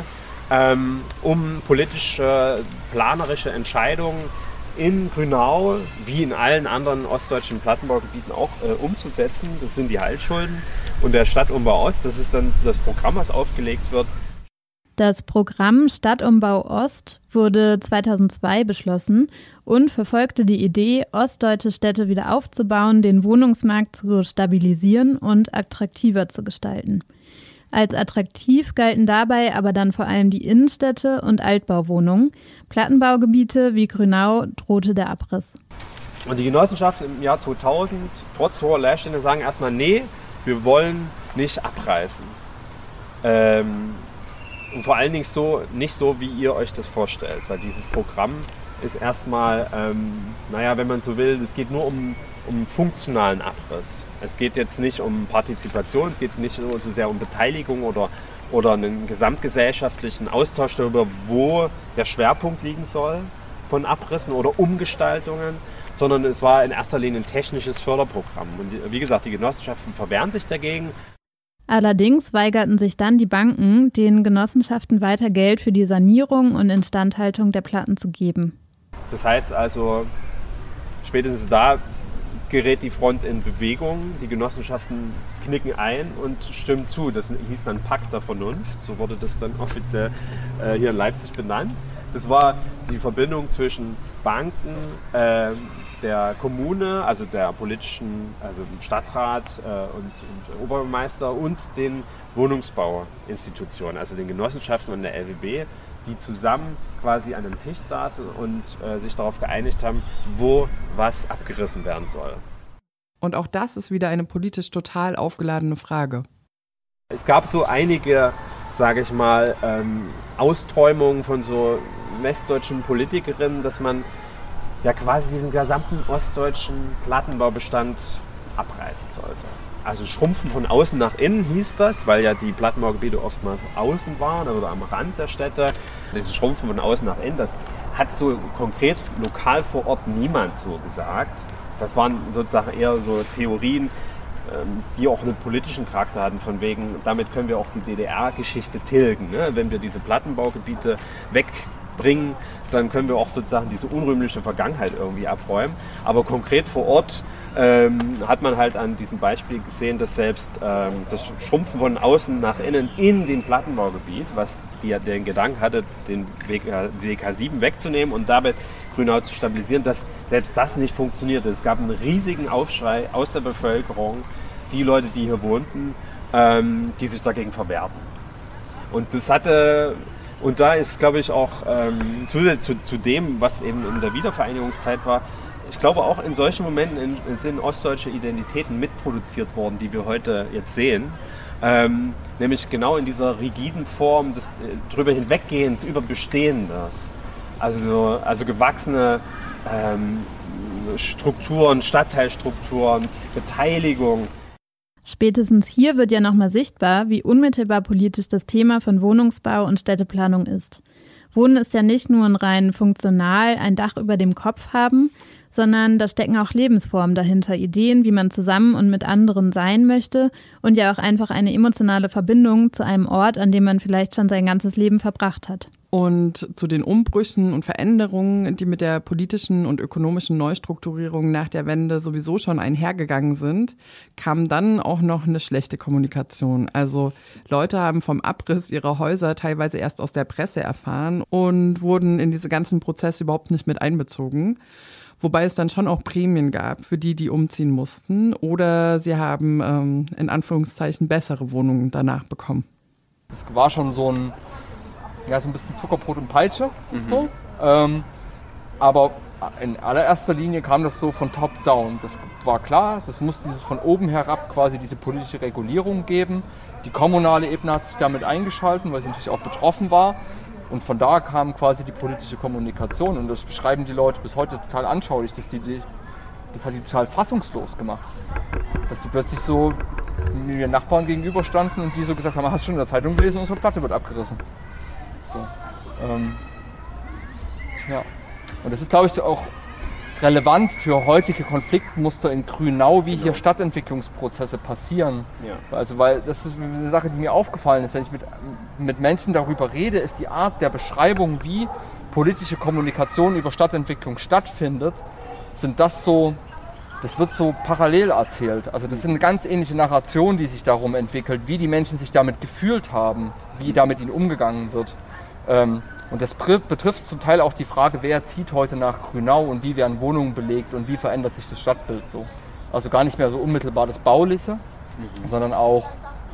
um politische, planerische Entscheidungen in Grünau, wie in allen anderen ostdeutschen Plattenbaugebieten auch umzusetzen. Das sind die Altschulden und der Stadtumbau Ost. Das ist dann das Programm, was aufgelegt wird. Das Programm Stadtumbau Ost wurde 2002 beschlossen und verfolgte die Idee, ostdeutsche Städte wieder aufzubauen, den Wohnungsmarkt zu stabilisieren und attraktiver zu gestalten. Als attraktiv galten dabei aber dann vor allem die Innenstädte und Altbauwohnungen. Plattenbaugebiete wie Grünau drohte der Abriss. Und die Genossenschaften im Jahr 2000, trotz hoher Leerstände, sagen erstmal, nee, wir wollen nicht abreißen. Und vor allen Dingen nicht so, wie ihr euch das vorstellt. Weil dieses Programm ist erstmal, wenn man so will, es geht nur um funktionalen Abriss. Es geht jetzt nicht um Partizipation, es geht nicht so sehr um Beteiligung oder einen gesamtgesellschaftlichen Austausch darüber, wo der Schwerpunkt liegen soll von Abrissen oder Umgestaltungen, sondern es war in erster Linie ein technisches Förderprogramm. Und wie gesagt, die Genossenschaften verwehren sich dagegen. Allerdings weigerten sich dann die Banken, den Genossenschaften weiter Geld für die Sanierung und Instandhaltung der Platten zu geben. Das heißt also, spätestens da gerät die Front in Bewegung, die Genossenschaften knicken ein und stimmen zu. Das hieß dann Pakt der Vernunft, so wurde das dann offiziell hier in Leipzig benannt. Das war die Verbindung zwischen Banken, der Kommune, also der politischen, also dem Stadtrat und Oberbürgermeister und den Wohnungsbauinstitutionen, also den Genossenschaften und der LWB, die zusammen quasi an einem Tisch saßen und sich darauf geeinigt haben, wo was abgerissen werden soll. Und auch das ist wieder eine politisch total aufgeladene Frage. Es gab so einige, sage ich mal, Austräumungen von so westdeutschen Politikerinnen, dass man ja quasi diesen gesamten ostdeutschen Plattenbaubestand abreißen sollte. Also Schrumpfen von außen nach innen hieß das, weil ja die Plattenbaugebiete oftmals außen waren oder am Rand der Städte. Dieses Schrumpfen von außen nach innen, das hat so konkret lokal vor Ort niemand so gesagt. Das waren sozusagen eher so Theorien, die auch einen politischen Charakter hatten, von wegen, damit können wir auch die DDR-Geschichte tilgen. Ne? Wenn wir diese Plattenbaugebiete wegbringen, dann können wir auch sozusagen diese unrühmliche Vergangenheit irgendwie abräumen. Aber konkret vor Ort hat man halt an diesem Beispiel gesehen, dass selbst das Schrumpfen von außen nach innen in dem Plattenbaugebiet, was den Gedanken hatte, den WK7 wegzunehmen und damit Grünau zu stabilisieren, dass selbst das nicht funktionierte. Es gab einen riesigen Aufschrei aus der Bevölkerung, die Leute, die hier wohnten, die sich dagegen verwehrten. Und da ist, glaube ich, auch zusätzlich zu dem, was eben in der Wiedervereinigungszeit war, ich glaube auch in solchen Momenten sind ostdeutsche Identitäten mitproduziert worden, die wir heute jetzt sehen. Nämlich genau in dieser rigiden Form des drüber hinweggehens über Bestehendes. Also gewachsene Strukturen, Stadtteilstrukturen, Beteiligung. Spätestens hier wird ja nochmal sichtbar, wie unmittelbar politisch das Thema von Wohnungsbau und Städteplanung ist. Wohnen ist ja nicht nur rein funktional ein Dach über dem Kopf haben, sondern da stecken auch Lebensformen dahinter, Ideen, wie man zusammen und mit anderen sein möchte und ja auch einfach eine emotionale Verbindung zu einem Ort, an dem man vielleicht schon sein ganzes Leben verbracht hat. Und zu den Umbrüchen und Veränderungen, die mit der politischen und ökonomischen Neustrukturierung nach der Wende sowieso schon einhergegangen sind, kam dann auch noch eine schlechte Kommunikation. Also Leute haben vom Abriss ihrer Häuser teilweise erst aus der Presse erfahren und wurden in diese ganzen Prozesse überhaupt nicht mit einbezogen. Wobei es dann schon auch Prämien gab für die umziehen mussten oder sie haben in Anführungszeichen bessere Wohnungen danach bekommen. Das war schon so ein bisschen Zuckerbrot und Peitsche. So. Aber in allererster Linie kam das so von top down. Das war klar, das muss dieses von oben herab quasi diese politische Regulierung geben. Die kommunale Ebene hat sich damit eingeschaltet, weil sie natürlich auch betroffen war. Und von da kam quasi die politische Kommunikation. Und das beschreiben die Leute bis heute total anschaulich. Das hat die total fassungslos gemacht. Dass die plötzlich so mit ihren Nachbarn gegenüberstanden und die so gesagt haben, hast du schon in der Zeitung gelesen, unsere Platte wird abgerissen. So, ja. Und das ist, glaube ich, auch relevant für heutige Konfliktmuster in Grünau, wie hier Stadtentwicklungsprozesse passieren. Ja. Also, weil das ist eine Sache, die mir aufgefallen ist, wenn ich mit Menschen darüber rede, ist die Art der Beschreibung, wie politische Kommunikation über Stadtentwicklung stattfindet, das wird so parallel erzählt. Also das ist eine ganz ähnliche Narration, die sich darum entwickelt, wie die Menschen sich damit gefühlt haben, wie da mit ihnen umgegangen wird. Und das betrifft zum Teil auch die Frage, wer zieht heute nach Grünau und wie werden Wohnungen belegt und wie verändert sich das Stadtbild so. Also gar nicht mehr so unmittelbar das Bauliche, sondern auch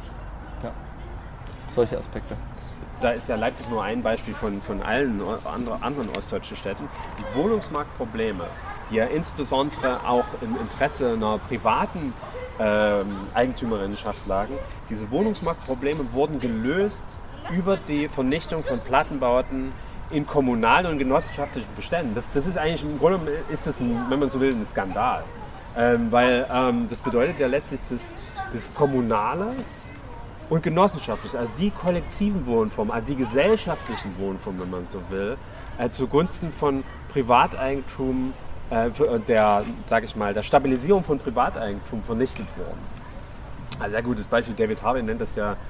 solche Aspekte. Da ist ja Leipzig nur ein Beispiel von allen anderen ostdeutschen Städten. Die Wohnungsmarktprobleme, die ja insbesondere auch im Interesse einer privaten Eigentümerinnenschaft lagen, diese Wohnungsmarktprobleme wurden gelöst über die Vernichtung von Plattenbauten in kommunalen und genossenschaftlichen Beständen. Das ist eigentlich, im Grunde ist das, wenn man so will, ein Skandal. Weil das bedeutet ja letztlich, das Kommunales und Genossenschaftliches, also die kollektiven Wohnformen, also die gesellschaftlichen Wohnformen, wenn man so will, zugunsten von Privateigentum, der Stabilisierung von Privateigentum vernichtet worden. Also sehr gutes Beispiel, David Harvey nennt das ja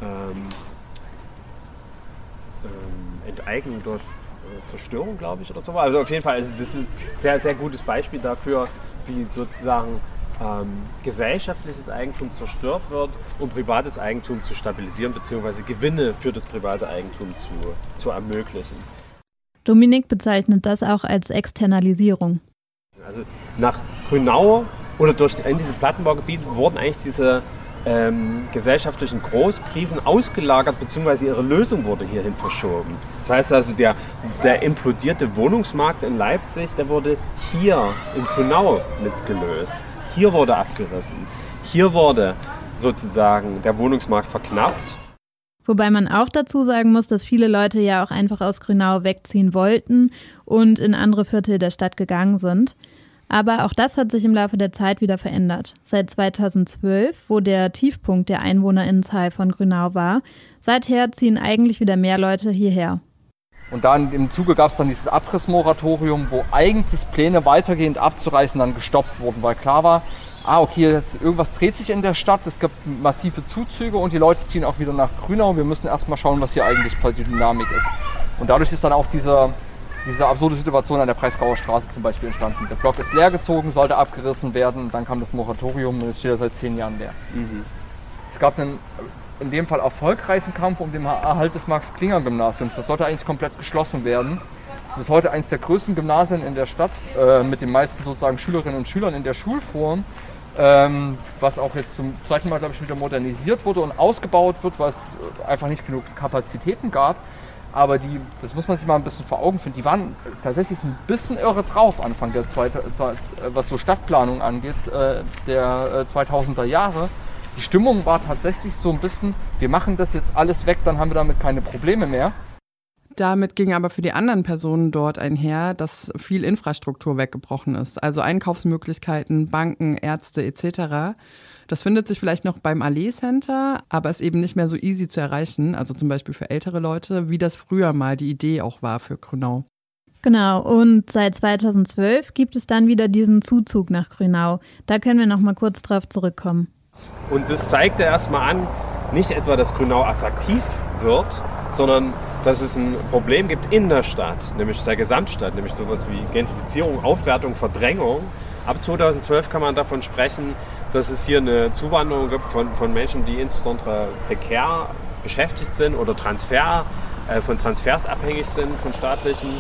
Enteignung durch Zerstörung, glaube ich, oder so. Also auf jeden Fall, das ist ein sehr, sehr gutes Beispiel dafür, wie sozusagen gesellschaftliches Eigentum zerstört wird, um privates Eigentum zu stabilisieren, beziehungsweise Gewinne für das private Eigentum zu ermöglichen. Dominik bezeichnet das auch als Externalisierung. Also nach Grünau oder in diesem Plattenbaugebiet wurden eigentlich diese gesellschaftlichen Großkrisen ausgelagert, beziehungsweise ihre Lösung wurde hierhin verschoben. Das heißt also, der implodierte Wohnungsmarkt in Leipzig, der wurde hier in Grünau mitgelöst. Hier wurde abgerissen. Hier wurde sozusagen der Wohnungsmarkt verknappt. Wobei man auch dazu sagen muss, dass viele Leute ja auch einfach aus Grünau wegziehen wollten und in andere Viertel der Stadt gegangen sind. Aber auch das hat sich im Laufe der Zeit wieder verändert. Seit 2012, wo der Tiefpunkt der EinwohnerInnenzahl von Grünau war, seither ziehen eigentlich wieder mehr Leute hierher. Und dann im Zuge gab es dann dieses Abrissmoratorium, wo eigentlich Pläne weitergehend abzureißen dann gestoppt wurden, weil klar war, okay, jetzt irgendwas dreht sich in der Stadt, es gibt massive Zuzüge und die Leute ziehen auch wieder nach Grünau. Wir müssen erstmal schauen, was hier eigentlich die Dynamik ist. Und dadurch ist dann auch diese absurde Situation an der Breisgauer Straße zum Beispiel entstanden. Der Block ist leergezogen, sollte abgerissen werden, dann kam das Moratorium und es steht ja seit 10 Jahren leer. Es gab einen in dem Fall erfolgreichen Kampf um den Erhalt des Max-Klinger-Gymnasiums. Das sollte eigentlich komplett geschlossen werden. Es ist heute eines der größten Gymnasien in der Stadt, mit den meisten sozusagen Schülerinnen und Schülern in der Schulform, was auch jetzt zum zweiten Mal, glaube ich, wieder modernisiert wurde und ausgebaut wird, weil es einfach nicht genug Kapazitäten gab. Aber das muss man sich mal ein bisschen vor Augen führen, die waren tatsächlich ein bisschen irre drauf Anfang der was so Stadtplanung angeht, der 2000er Jahre. Die Stimmung war tatsächlich so ein bisschen, wir machen das jetzt alles weg, dann haben wir damit keine Probleme mehr. Damit ging aber für die anderen Personen dort einher, dass viel Infrastruktur weggebrochen ist. Also Einkaufsmöglichkeiten, Banken, Ärzte etc. Das findet sich vielleicht noch beim Allee Center, aber ist eben nicht mehr so easy zu erreichen, also zum Beispiel für ältere Leute, wie das früher mal die Idee auch war für Grünau. Genau, und seit 2012 gibt es dann wieder diesen Zuzug nach Grünau. Da können wir noch mal kurz drauf zurückkommen. Und das zeigt ja erstmal an, nicht etwa, dass Grünau attraktiv wird, sondern dass es ein Problem gibt in der Stadt, nämlich der Gesamtstadt, nämlich sowas wie Gentrifizierung, Aufwertung, Verdrängung. Ab 2012 kann man davon sprechen, dass es hier eine Zuwanderung gibt von Menschen, die insbesondere prekär beschäftigt sind oder von Transfers abhängig sind, von staatlichen.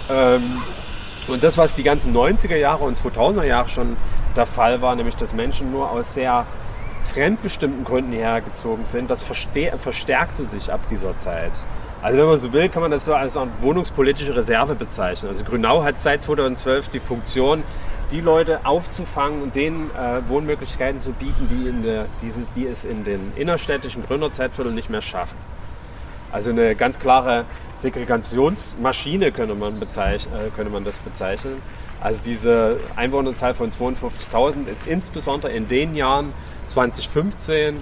Und das, was die ganzen 90er Jahre und 2000er Jahre schon der Fall war, nämlich dass Menschen nur aus sehr fremdbestimmten Gründen hierher gezogen sind, das verstärkte sich ab dieser Zeit. Also wenn man so will, kann man das so als eine wohnungspolitische Reserve bezeichnen. Also Grünau hat seit 2012 die Funktion, die Leute aufzufangen und denen Wohnmöglichkeiten zu bieten, die es in den innerstädtischen Gründerzeitvierteln nicht mehr schaffen. Also eine ganz klare Segregationsmaschine könnte man das bezeichnen. Also diese Einwohnerzahl von 52.000 ist insbesondere in den Jahren 2015,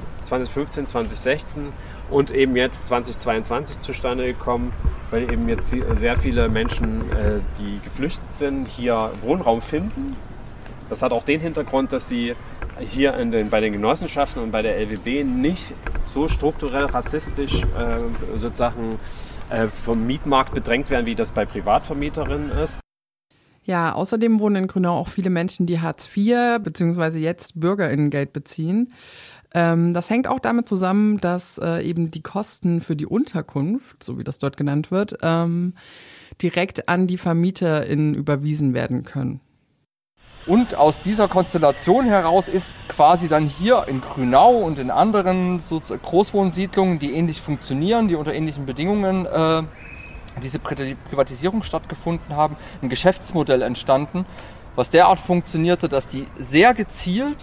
2016 und eben jetzt 2022 zustande gekommen, weil eben jetzt sehr viele Menschen, die geflüchtet sind, hier Wohnraum finden. Das hat auch den Hintergrund, dass sie hier bei den Genossenschaften und bei der LWB nicht so strukturell rassistisch sozusagen vom Mietmarkt bedrängt werden, wie das bei Privatvermieterinnen ist. Ja, außerdem wohnen in Grünau auch viele Menschen, die Hartz IV bzw. jetzt BürgerInnengeld beziehen. Das hängt auch damit zusammen, dass eben die Kosten für die Unterkunft, so wie das dort genannt wird, direkt an die VermieterInnen überwiesen werden können. Und aus dieser Konstellation heraus ist quasi dann hier in Grünau und in anderen Großwohnsiedlungen, die ähnlich funktionieren, die unter ähnlichen Bedingungen diese Privatisierung stattgefunden haben, ein Geschäftsmodell entstanden, was derart funktionierte, dass die sehr gezielt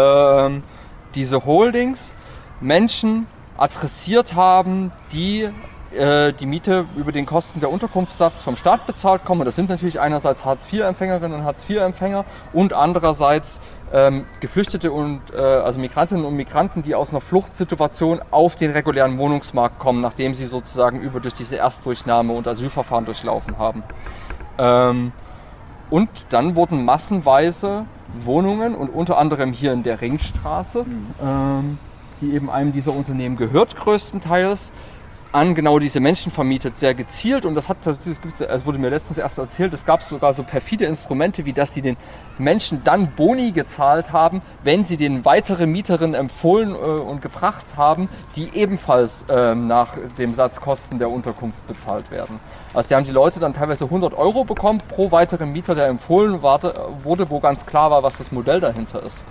diese Holdings Menschen adressiert haben, die die Miete über den Kosten der Unterkunftssatz vom Staat bezahlt kommen. Das sind natürlich einerseits Hartz-IV-Empfängerinnen und Hartz-IV-Empfänger und andererseits Geflüchtete und also Migrantinnen und Migranten, die aus einer Fluchtsituation auf den regulären Wohnungsmarkt kommen, nachdem sie sozusagen durch diese Erstdurchnahme und Asylverfahren durchlaufen haben. Und dann wurden massenweise Wohnungen und unter anderem hier in der Ringstraße, die eben einem dieser Unternehmen gehört größtenteils, an genau diese Menschen vermietet, sehr gezielt. Und es wurde mir letztens erst erzählt, es gab sogar so perfide Instrumente, wie dass die den Menschen dann Boni gezahlt haben, wenn sie den weitere Mieterinnen empfohlen und gebracht haben, die ebenfalls nach dem Satz Kosten der Unterkunft bezahlt werden. Also die haben die Leute dann teilweise 100 € bekommen pro weiteren Mieter, der empfohlen wurde, wo ganz klar war, was das Modell dahinter ist.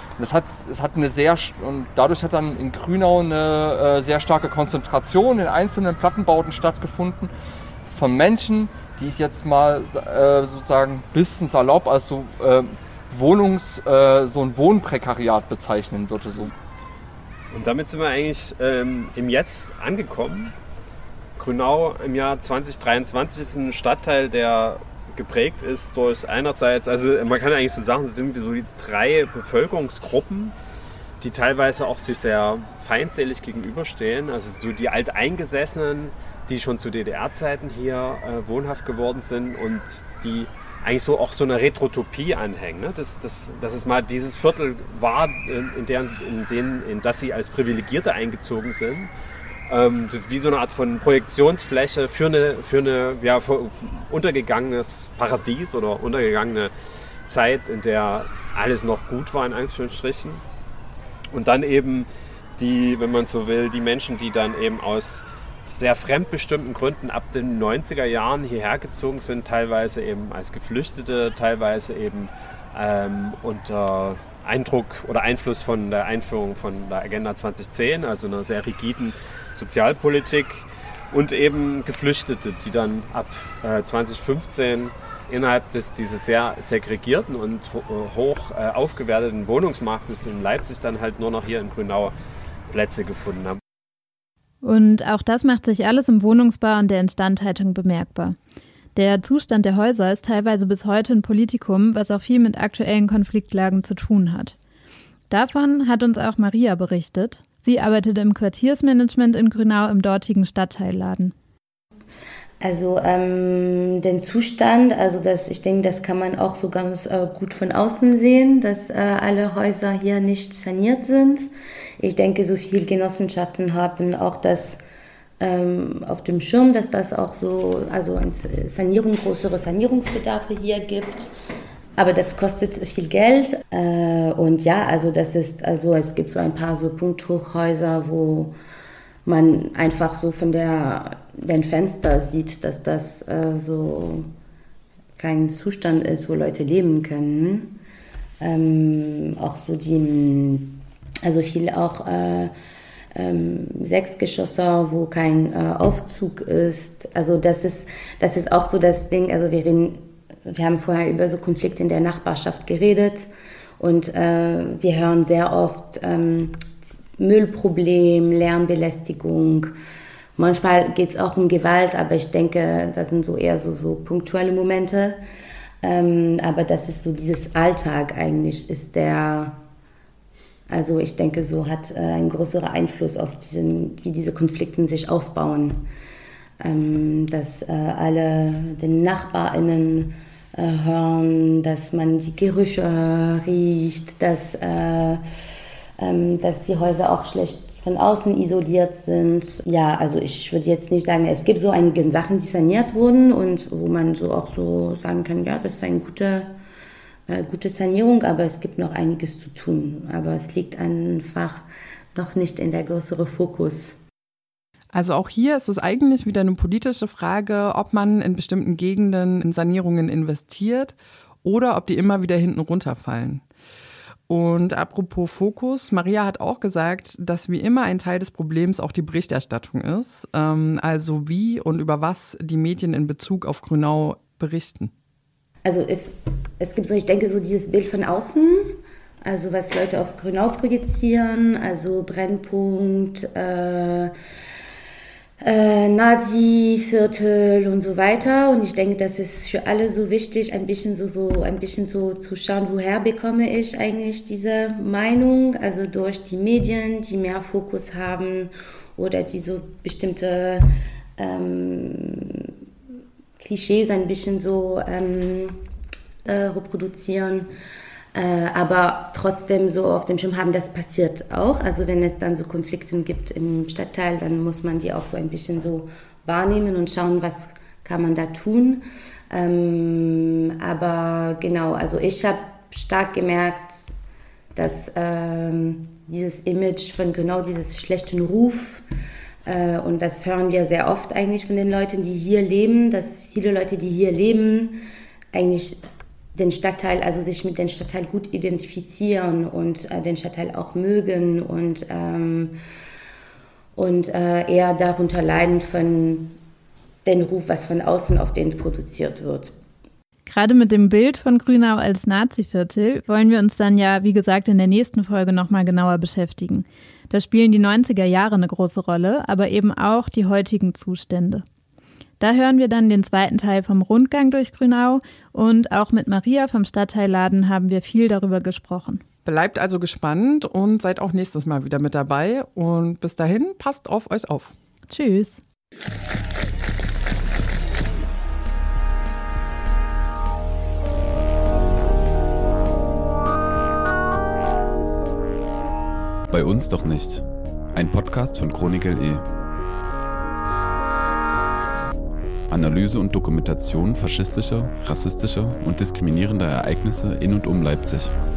Und dadurch hat dann in Grünau eine sehr starke Konzentration in einzelnen Plattenbauten stattgefunden von Menschen, die ich jetzt mal sozusagen ein bisschen salopp als so ein Wohnprekariat bezeichnen würde. So. Und damit sind wir eigentlich im Jetzt angekommen. Grünau im Jahr 2023 ist ein Stadtteil, der geprägt ist durch einerseits, also man kann eigentlich so sagen, es sind so die 3 Bevölkerungsgruppen, die teilweise auch sich sehr feindselig gegenüberstehen. Also so die Alteingesessenen, die schon zu DDR-Zeiten hier wohnhaft geworden sind und die eigentlich so auch so einer Retrotopie anhängen. Ne? Dass es mal dieses Viertel war, in das sie als Privilegierte eingezogen sind. Wie so eine Art von Projektionsfläche für untergegangenes Paradies oder untergegangene Zeit, in der alles noch gut war, in Anführungsstrichen. Und dann eben wenn man so will, die Menschen, die dann eben aus sehr fremdbestimmten Gründen ab den 90er Jahren hierher gezogen sind, teilweise eben als Geflüchtete, teilweise eben unter Eindruck oder Einfluss von der Einführung von der Agenda 2010, also einer sehr rigiden Sozialpolitik, und eben Geflüchtete, die dann ab 2015 innerhalb dieses sehr segregierten und hoch aufgewerteten Wohnungsmarktes in Leipzig dann halt nur noch hier in Grünau Plätze gefunden haben. Und auch das macht sich alles im Wohnungsbau und der Instandhaltung bemerkbar. Der Zustand der Häuser ist teilweise bis heute ein Politikum, was auch viel mit aktuellen Konfliktlagen zu tun hat. Davon hat uns auch Maria berichtet. Sie arbeitet im Quartiersmanagement in Grünau im dortigen Stadtteilladen. Also den Zustand, also ich denke, das kann man auch so ganz gut von außen sehen, dass alle Häuser hier nicht saniert sind. Ich denke, so viele Genossenschaften haben auch das auf dem Schirm, dass das auch so, also größere Sanierungsbedarfe hier gibt. Aber das kostet viel Geld. Und ja, also es gibt so ein paar so Punkthochhäuser, wo man einfach so von den Fenstern sieht, dass das so kein Zustand ist, wo Leute leben können. Auch so viel auch 6 Geschosse, wo kein Aufzug ist. Also das ist auch so das Ding, also wir haben vorher über so Konflikte in der Nachbarschaft geredet und wir hören sehr oft Müllproblem, Lärmbelästigung. Manchmal geht es auch um Gewalt, aber ich denke, das sind so eher so punktuelle Momente. Aber das ist so dieses Alltag eigentlich, also ich denke, so hat ein größerer Einfluss auf wie diese Konflikte sich aufbauen. Dass alle den NachbarInnen hören, dass man die Gerüche riecht, dass die Häuser auch schlecht von außen isoliert sind. Ja, also ich würde jetzt nicht sagen, es gibt so einige Sachen, die saniert wurden und wo man so auch so sagen kann, ja, das ist eine gute Sanierung, aber es gibt noch einiges zu tun. Aber es liegt einfach noch nicht in der größeren Fokus. Also auch hier ist es eigentlich wieder eine politische Frage, ob man in bestimmten Gegenden in Sanierungen investiert oder ob die immer wieder hinten runterfallen. Und apropos Fokus, Maria hat auch gesagt, dass wie immer ein Teil des Problems auch die Berichterstattung ist. Also wie und über was die Medien in Bezug auf Grünau berichten. Also es gibt so, ich denke, so dieses Bild von außen, also was Leute auf Grünau projizieren, also Brennpunkt, Nazi-Viertel und so weiter. Und ich denke, das ist für alle so wichtig, ein bisschen so zu schauen, woher bekomme ich eigentlich diese Meinung, also durch die Medien, die mehr Fokus haben oder die so bestimmte Klischees ein bisschen so reproduzieren. Aber trotzdem so auf dem Schirm haben, das passiert auch. Also wenn es dann so Konflikte gibt im Stadtteil, dann muss man die auch so ein bisschen so wahrnehmen und schauen, was kann man da tun. Aber genau, also ich habe stark gemerkt, dass dieses Image von genau dieses schlechten Ruf, und das hören wir sehr oft eigentlich von den Leuten, die hier leben, dass viele Leute, die hier leben, eigentlich den Stadtteil, also sich mit dem Stadtteil gut identifizieren und den Stadtteil auch mögen und eher darunter leiden von dem Ruf, was von außen auf den produziert wird. Gerade mit dem Bild von Grünau als Nazi-Viertel wollen wir uns dann ja, wie gesagt, in der nächsten Folge nochmal genauer beschäftigen. Da spielen die 90er Jahre eine große Rolle, aber eben auch die heutigen Zustände. Da hören wir dann den zweiten Teil vom Rundgang durch Grünau und auch mit Maria vom Stadtteilladen haben wir viel darüber gesprochen. Bleibt also gespannt und seid auch nächstes Mal wieder mit dabei. Und bis dahin, passt auf euch auf. Tschüss. Bei uns doch nicht. Ein Podcast von Chronicle.de. Analyse und Dokumentation faschistischer, rassistischer und diskriminierender Ereignisse in und um Leipzig.